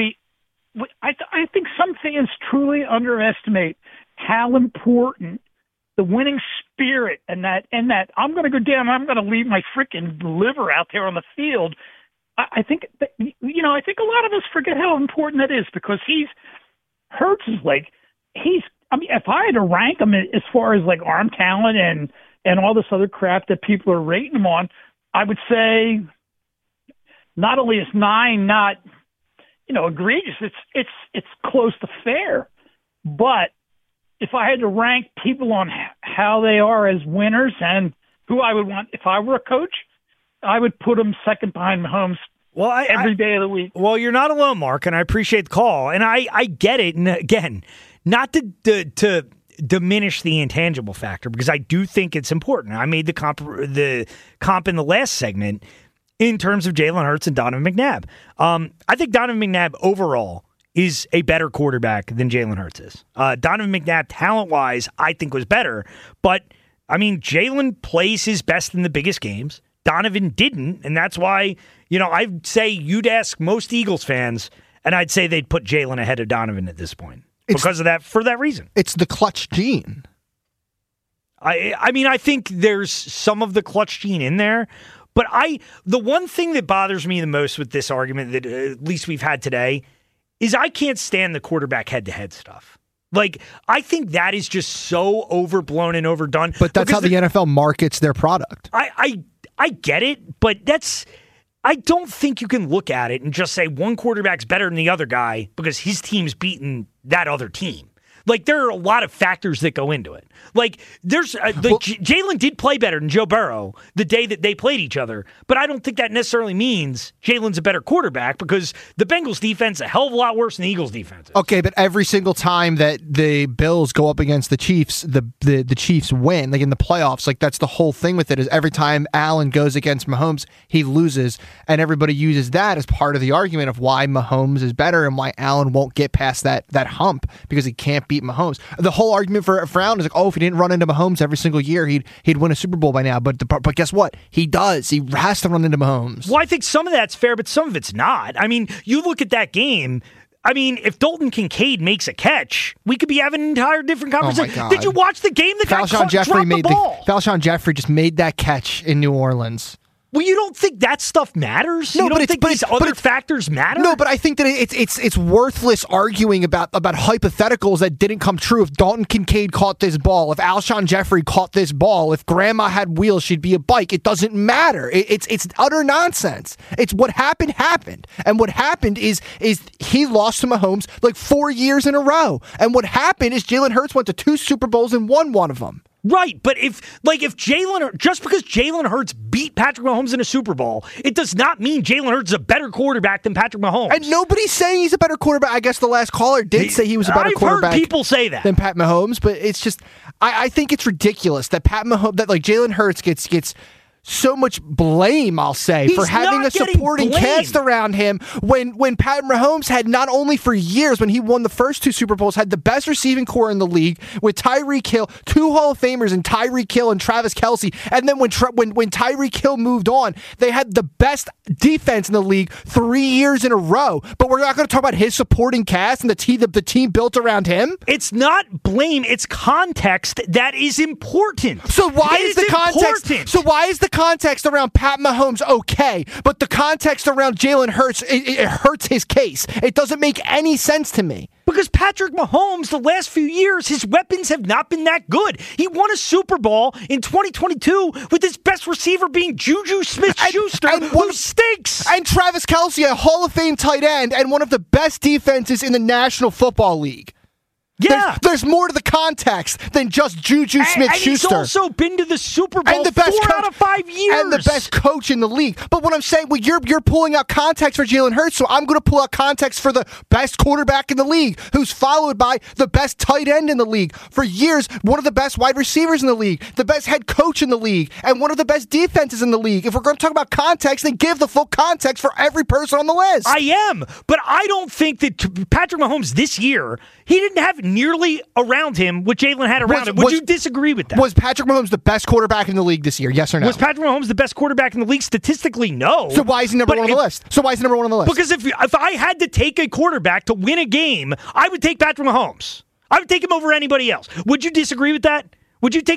I think some fans truly underestimate how important the winning spirit and that I'm going to go down, I'm going to leave my freaking liver out there on the field. I think a lot of us forget how important that is because Hurts is if I had to rank him as far as like arm talent and all this other crap that people are rating him on, I would say not only is 9 not, egregious, it's close to fair. But if I had to rank people on how they are as winners and who I would want, if I were a coach, I would put them second behind Mahomes every day of the week. Well, you're not alone, Mark, and I appreciate the call. And I get it. And again, not to diminish the intangible factor, because I do think it's important. I made the comp in the last segment in terms of Jalen Hurts and Donovan McNabb. I think Donovan McNabb overall is a better quarterback than Jalen Hurts is. Donovan McNabb, talent-wise, I think was better. But, I mean, Jalen plays his best in the biggest games. Donovan didn't, and that's why, I'd say you'd ask most Eagles fans, and I'd say they'd put Jalen ahead of Donovan at this point. For that reason. It's the clutch gene. I mean, I think there's some of the clutch gene in there, but the one thing that bothers me the most with this argument that at least we've had today is I can't stand the quarterback head-to-head stuff. Like, I think that is just so overblown and overdone. But that's how the NFL markets their product. I get it, but I don't think you can look at it and just say one quarterback's better than the other guy because his team's beaten that other team. Like, there are a lot of factors that go into it. Like, Jalen did play better than Joe Burrow the day that they played each other, but I don't think that necessarily means Jalen's a better quarterback because the Bengals defense is a hell of a lot worse than the Eagles defense is. Okay, but every single time that the Bills go up against the Chiefs, the Chiefs win. Like in the playoffs, like that's the whole thing with it is every time Allen goes against Mahomes, he loses, and everybody uses that as part of the argument of why Mahomes is better and why Allen won't get past that hump because he can't beat Mahomes. The whole argument for Allen is like, oh, if he didn't run into Mahomes every single year, he'd win a Super Bowl by now. But guess what? He does. He has to run into Mahomes. Well, I think some of that's fair, but some of it's not. I mean, you look at that game. I mean, if Dalton Kincaid makes a catch, we could be having an entire different conversation. Oh my God. Did you watch the game? The guy dropped the ball. Falshon Jeffrey just made that catch in New Orleans. Well, you don't think that stuff matters? No, you don't but think these other factors matter? No, but I think that it's worthless arguing about hypotheticals that didn't come true. If Dalton Kincaid caught this ball, if Alshon Jeffrey caught this ball, if Grandma had wheels, she'd be a bike. It doesn't matter. It's utter nonsense. It's what happened, and what happened is he lost to Mahomes like 4 years in a row. And what happened is Jalen Hurts went to 2 Super Bowls and won one of them. Right, but if just because Jalen Hurts beat Patrick Mahomes in a Super Bowl, it does not mean Jalen Hurts is a better quarterback than Patrick Mahomes. And nobody's saying he's a better quarterback. I guess the last caller did say he was a better quarterback. I've heard people say that than Pat Mahomes, but it's just I think it's ridiculous that Jalen Hurts gets so much blame, I'll say, for having a supporting cast around him when Pat Mahomes had not only for years, when he won the first 2 Super Bowls, had the best receiving core in the league with Tyreek Hill, 2 Hall of Famers in Tyreek Hill and Travis Kelce. And then when Tyreek Hill moved on, they had the best defense in the league 3 years in a row. But we're not going to talk about his supporting cast and the team built around him? It's not blame, it's context that is important. So why is the context? So why is the context around Pat Mahomes okay, but the context around Jalen Hurts, it hurts his case? It doesn't make any sense to me. Because Patrick Mahomes, the last few years, his weapons have not been that good. He won a Super Bowl in 2022 with his best receiver being Juju Smith-Schuster, who stinks. And Travis Kelce, a Hall of Fame tight end, and one of the best defenses in the National Football League. Yeah. There's more to the context than just Juju Smith-Schuster. And he's also been to the Super Bowl and the best 4 out of 5 years. And the best coach in the league. But what I'm saying, you're pulling out context for Jalen Hurts, so I'm going to pull out context for the best quarterback in the league, who's followed by the best tight end in the league. For years, one of the best wide receivers in the league, the best head coach in the league, and one of the best defenses in the league. If we're going to talk about context, then give the full context for every person on the list. I am, but I don't think that Patrick Mahomes this year, he didn't have nearly around him what Jalen had around him. Would you disagree with that? Was Patrick Mahomes the best quarterback in the league this year? Yes or no? Was Patrick Mahomes the best quarterback in the league? Statistically, no. So why is he number one on the list? Because if I had to take a quarterback to win a game, I would take Patrick Mahomes. I would take him over anybody else. Would you disagree with that? Would you take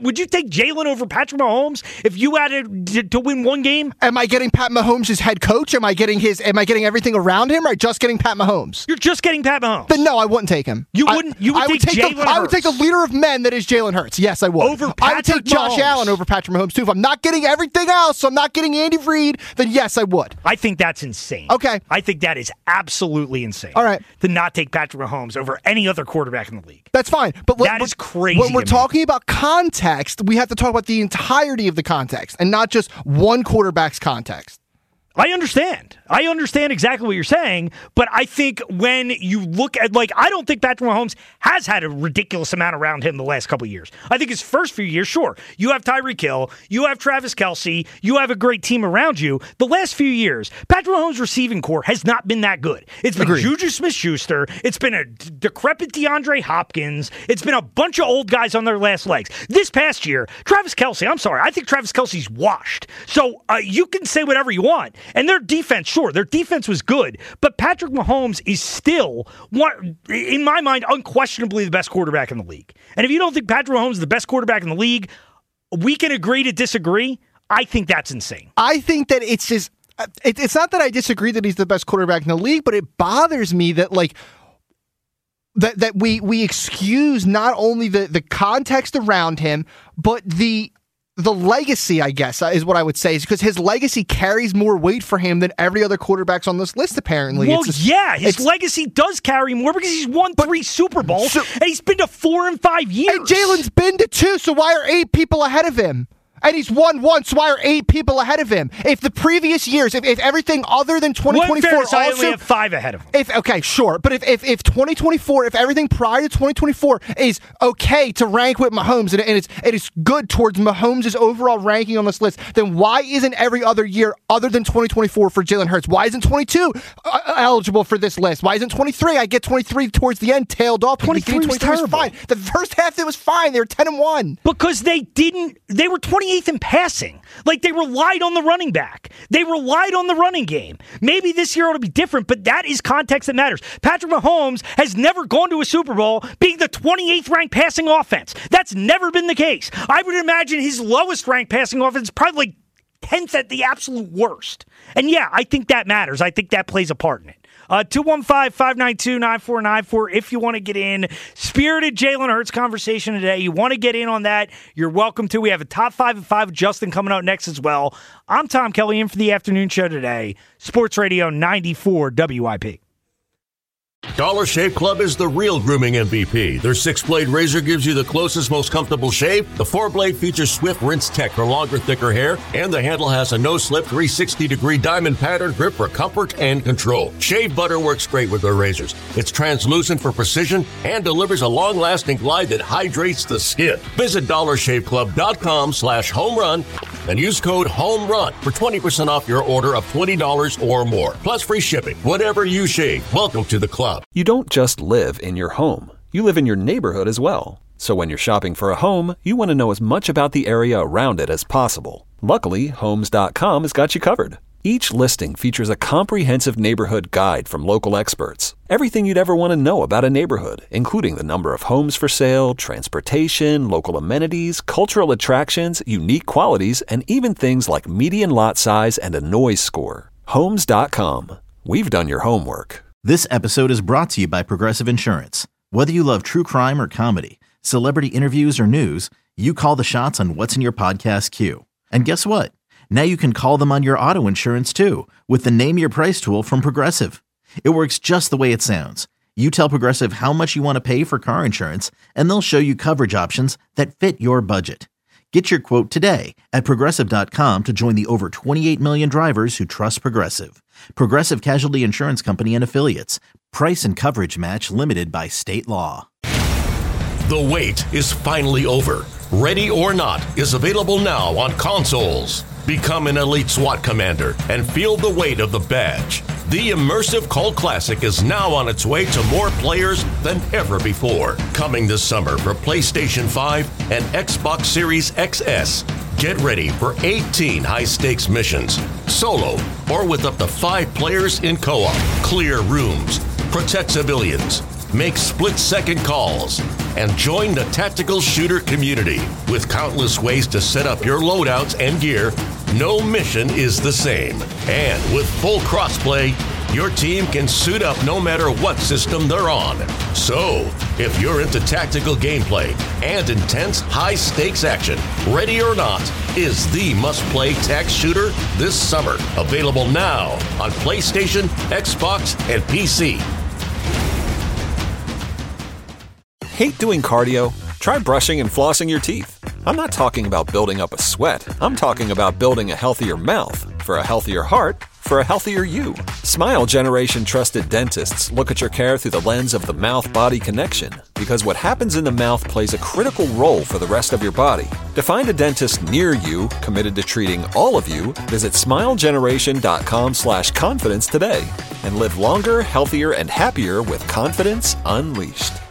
Jalen over Patrick Mahomes if you had to win one game? Am I getting Pat Mahomes as head coach? Am I getting everything around him, or just getting Pat Mahomes? You're just getting Pat Mahomes. Then no, I wouldn't take him. You would take Jalen Hurts. I would take the leader of men that is Jalen Hurts. Yes, I would. Over Patrick I would take Josh Allen over Patrick Mahomes too. If I'm not getting everything else, so I'm not getting Andy Reid, then yes, I would. I think that's insane. Okay. I think that is absolutely insane. All right. To not take Patrick Mahomes over any other quarterback in the league. That's fine. But that is crazy. When we're talking about context, we have to talk about the entirety of the context and not just one quarterback's context. I understand. I understand exactly what you're saying, but I think when you look at, I don't think Patrick Mahomes has had a ridiculous amount around him the last couple of years. I think his first few years, sure, you have Tyreek Hill, you have Travis Kelce, you have a great team around you. The last few years, Patrick Mahomes' receiving core has not been that good. It's been Juju Smith-Schuster, it's been a decrepit DeAndre Hopkins, it's been a bunch of old guys on their last legs. This past year, Travis Kelce, I'm sorry, I think Travis Kelce's washed. So you can say whatever you want. And their defense, sure, their defense was good, but Patrick Mahomes is still, in my mind, unquestionably the best quarterback in the league. And if you don't think Patrick Mahomes is the best quarterback in the league, we can agree to disagree. I think that's insane. I think that it's just, it's not that I disagree that he's the best quarterback in the league, but it bothers me that, that we excuse not only the context around him, but the legacy, I guess, is what I would say, is because his legacy carries more weight for him than every other quarterback's on this list, apparently. Well, his legacy does carry more because he's won 3 Super Bowls, and he's been to 4 in 5 years. And Jalen's been to 2, so why are 8 people ahead of him? And he's won 1, so why are 8 people ahead of him? If the previous years, if everything other than 2024 I only have 5 ahead of him. Okay, sure. But if 2024, if everything prior to 2024 is okay to rank with Mahomes, and it is good towards Mahomes' overall ranking on this list, then why isn't every other year other than 2024 for Jalen Hurts? Why isn't 22 eligible for this list? Why isn't 23? I get 23 towards the end, tailed off. 23 was terrible. Fine. The first half, it was fine. They were 10-1. Because they were 28th in passing. They relied on the running back. They relied on the running game. Maybe this year it'll be different, but that is context that matters. Patrick Mahomes has never gone to a Super Bowl being the 28th ranked passing offense. That's never been the case. I would imagine his lowest ranked passing offense is probably 10th at the absolute worst. And yeah, I think that matters. I think that plays a part in it. 215-592-9494 if you want to get in. Spirited Jalen Hurts conversation today. You want to get in on that, you're welcome to. We have a top 5 at 5 with Justin coming out next as well. I'm Tom Kelly in for the afternoon show today. Sports Radio 94 WIP. Dollar Shave Club is the real grooming MVP. Their 6-blade razor gives you the closest, most comfortable shave. The 4-blade features swift rinse tech for longer, thicker hair, and the handle has a no-slip 360-degree diamond pattern grip for comfort and control. Shave butter works great with their razors. It's translucent for precision and delivers a long-lasting glide that hydrates the skin. Visit dollarshaveclub.com/homerun and use code HOMERUN for 20% off your order of $20 or more. Plus free shipping. Whatever you shave, welcome to the club. You don't just live in your home. You live in your neighborhood as well. So when you're shopping for a home, you want to know as much about the area around it as possible. Luckily, Homes.com has got you covered. Each listing features a comprehensive neighborhood guide from local experts. Everything you'd ever want to know about a neighborhood, including the number of homes for sale, transportation, local amenities, cultural attractions, unique qualities, and even things like median lot size and a noise score. Homes.com. We've done your homework. This episode is brought to you by Progressive Insurance. Whether you love true crime or comedy, celebrity interviews or news, you call the shots on what's in your podcast queue. And guess what? Now you can call them on your auto insurance too with the Name Your Price tool from Progressive. It works just the way it sounds. You tell Progressive how much you want to pay for car insurance, and they'll show you coverage options that fit your budget. Get your quote today at Progressive.com to join the over 28 million drivers who trust Progressive. Progressive Casualty Insurance Company and Affiliates. Price and coverage match limited by state law. The wait is finally over. Ready or Not is available now on consoles. Become an elite SWAT commander and feel the weight of the badge. The immersive cult classic is now on its way to more players than ever before. Coming this summer for PlayStation 5 and Xbox Series XS. Get ready for 18 high-stakes missions, solo or with up to 5 players in co-op. Clear rooms, protect civilians, make split-second calls, and join the tactical shooter community. With countless ways to set up your loadouts and gear, no mission is the same. And with full crossplay, your team can suit up no matter what system they're on. So, if you're into tactical gameplay and intense high-stakes action, Ready or Not is the must-play tac shooter this summer. Available now on PlayStation, Xbox, and PC. Hate doing cardio? Try brushing and flossing your teeth. I'm not talking about building up a sweat. I'm talking about building a healthier mouth for a healthier heart for a healthier you. Smile Generation trusted dentists look at your care through the lens of the mouth-body connection, because what happens in the mouth plays a critical role for the rest of your body. To find a dentist near you committed to treating all of you, visit smilegeneration.com/confidence today and live longer, healthier, and happier with confidence unleashed.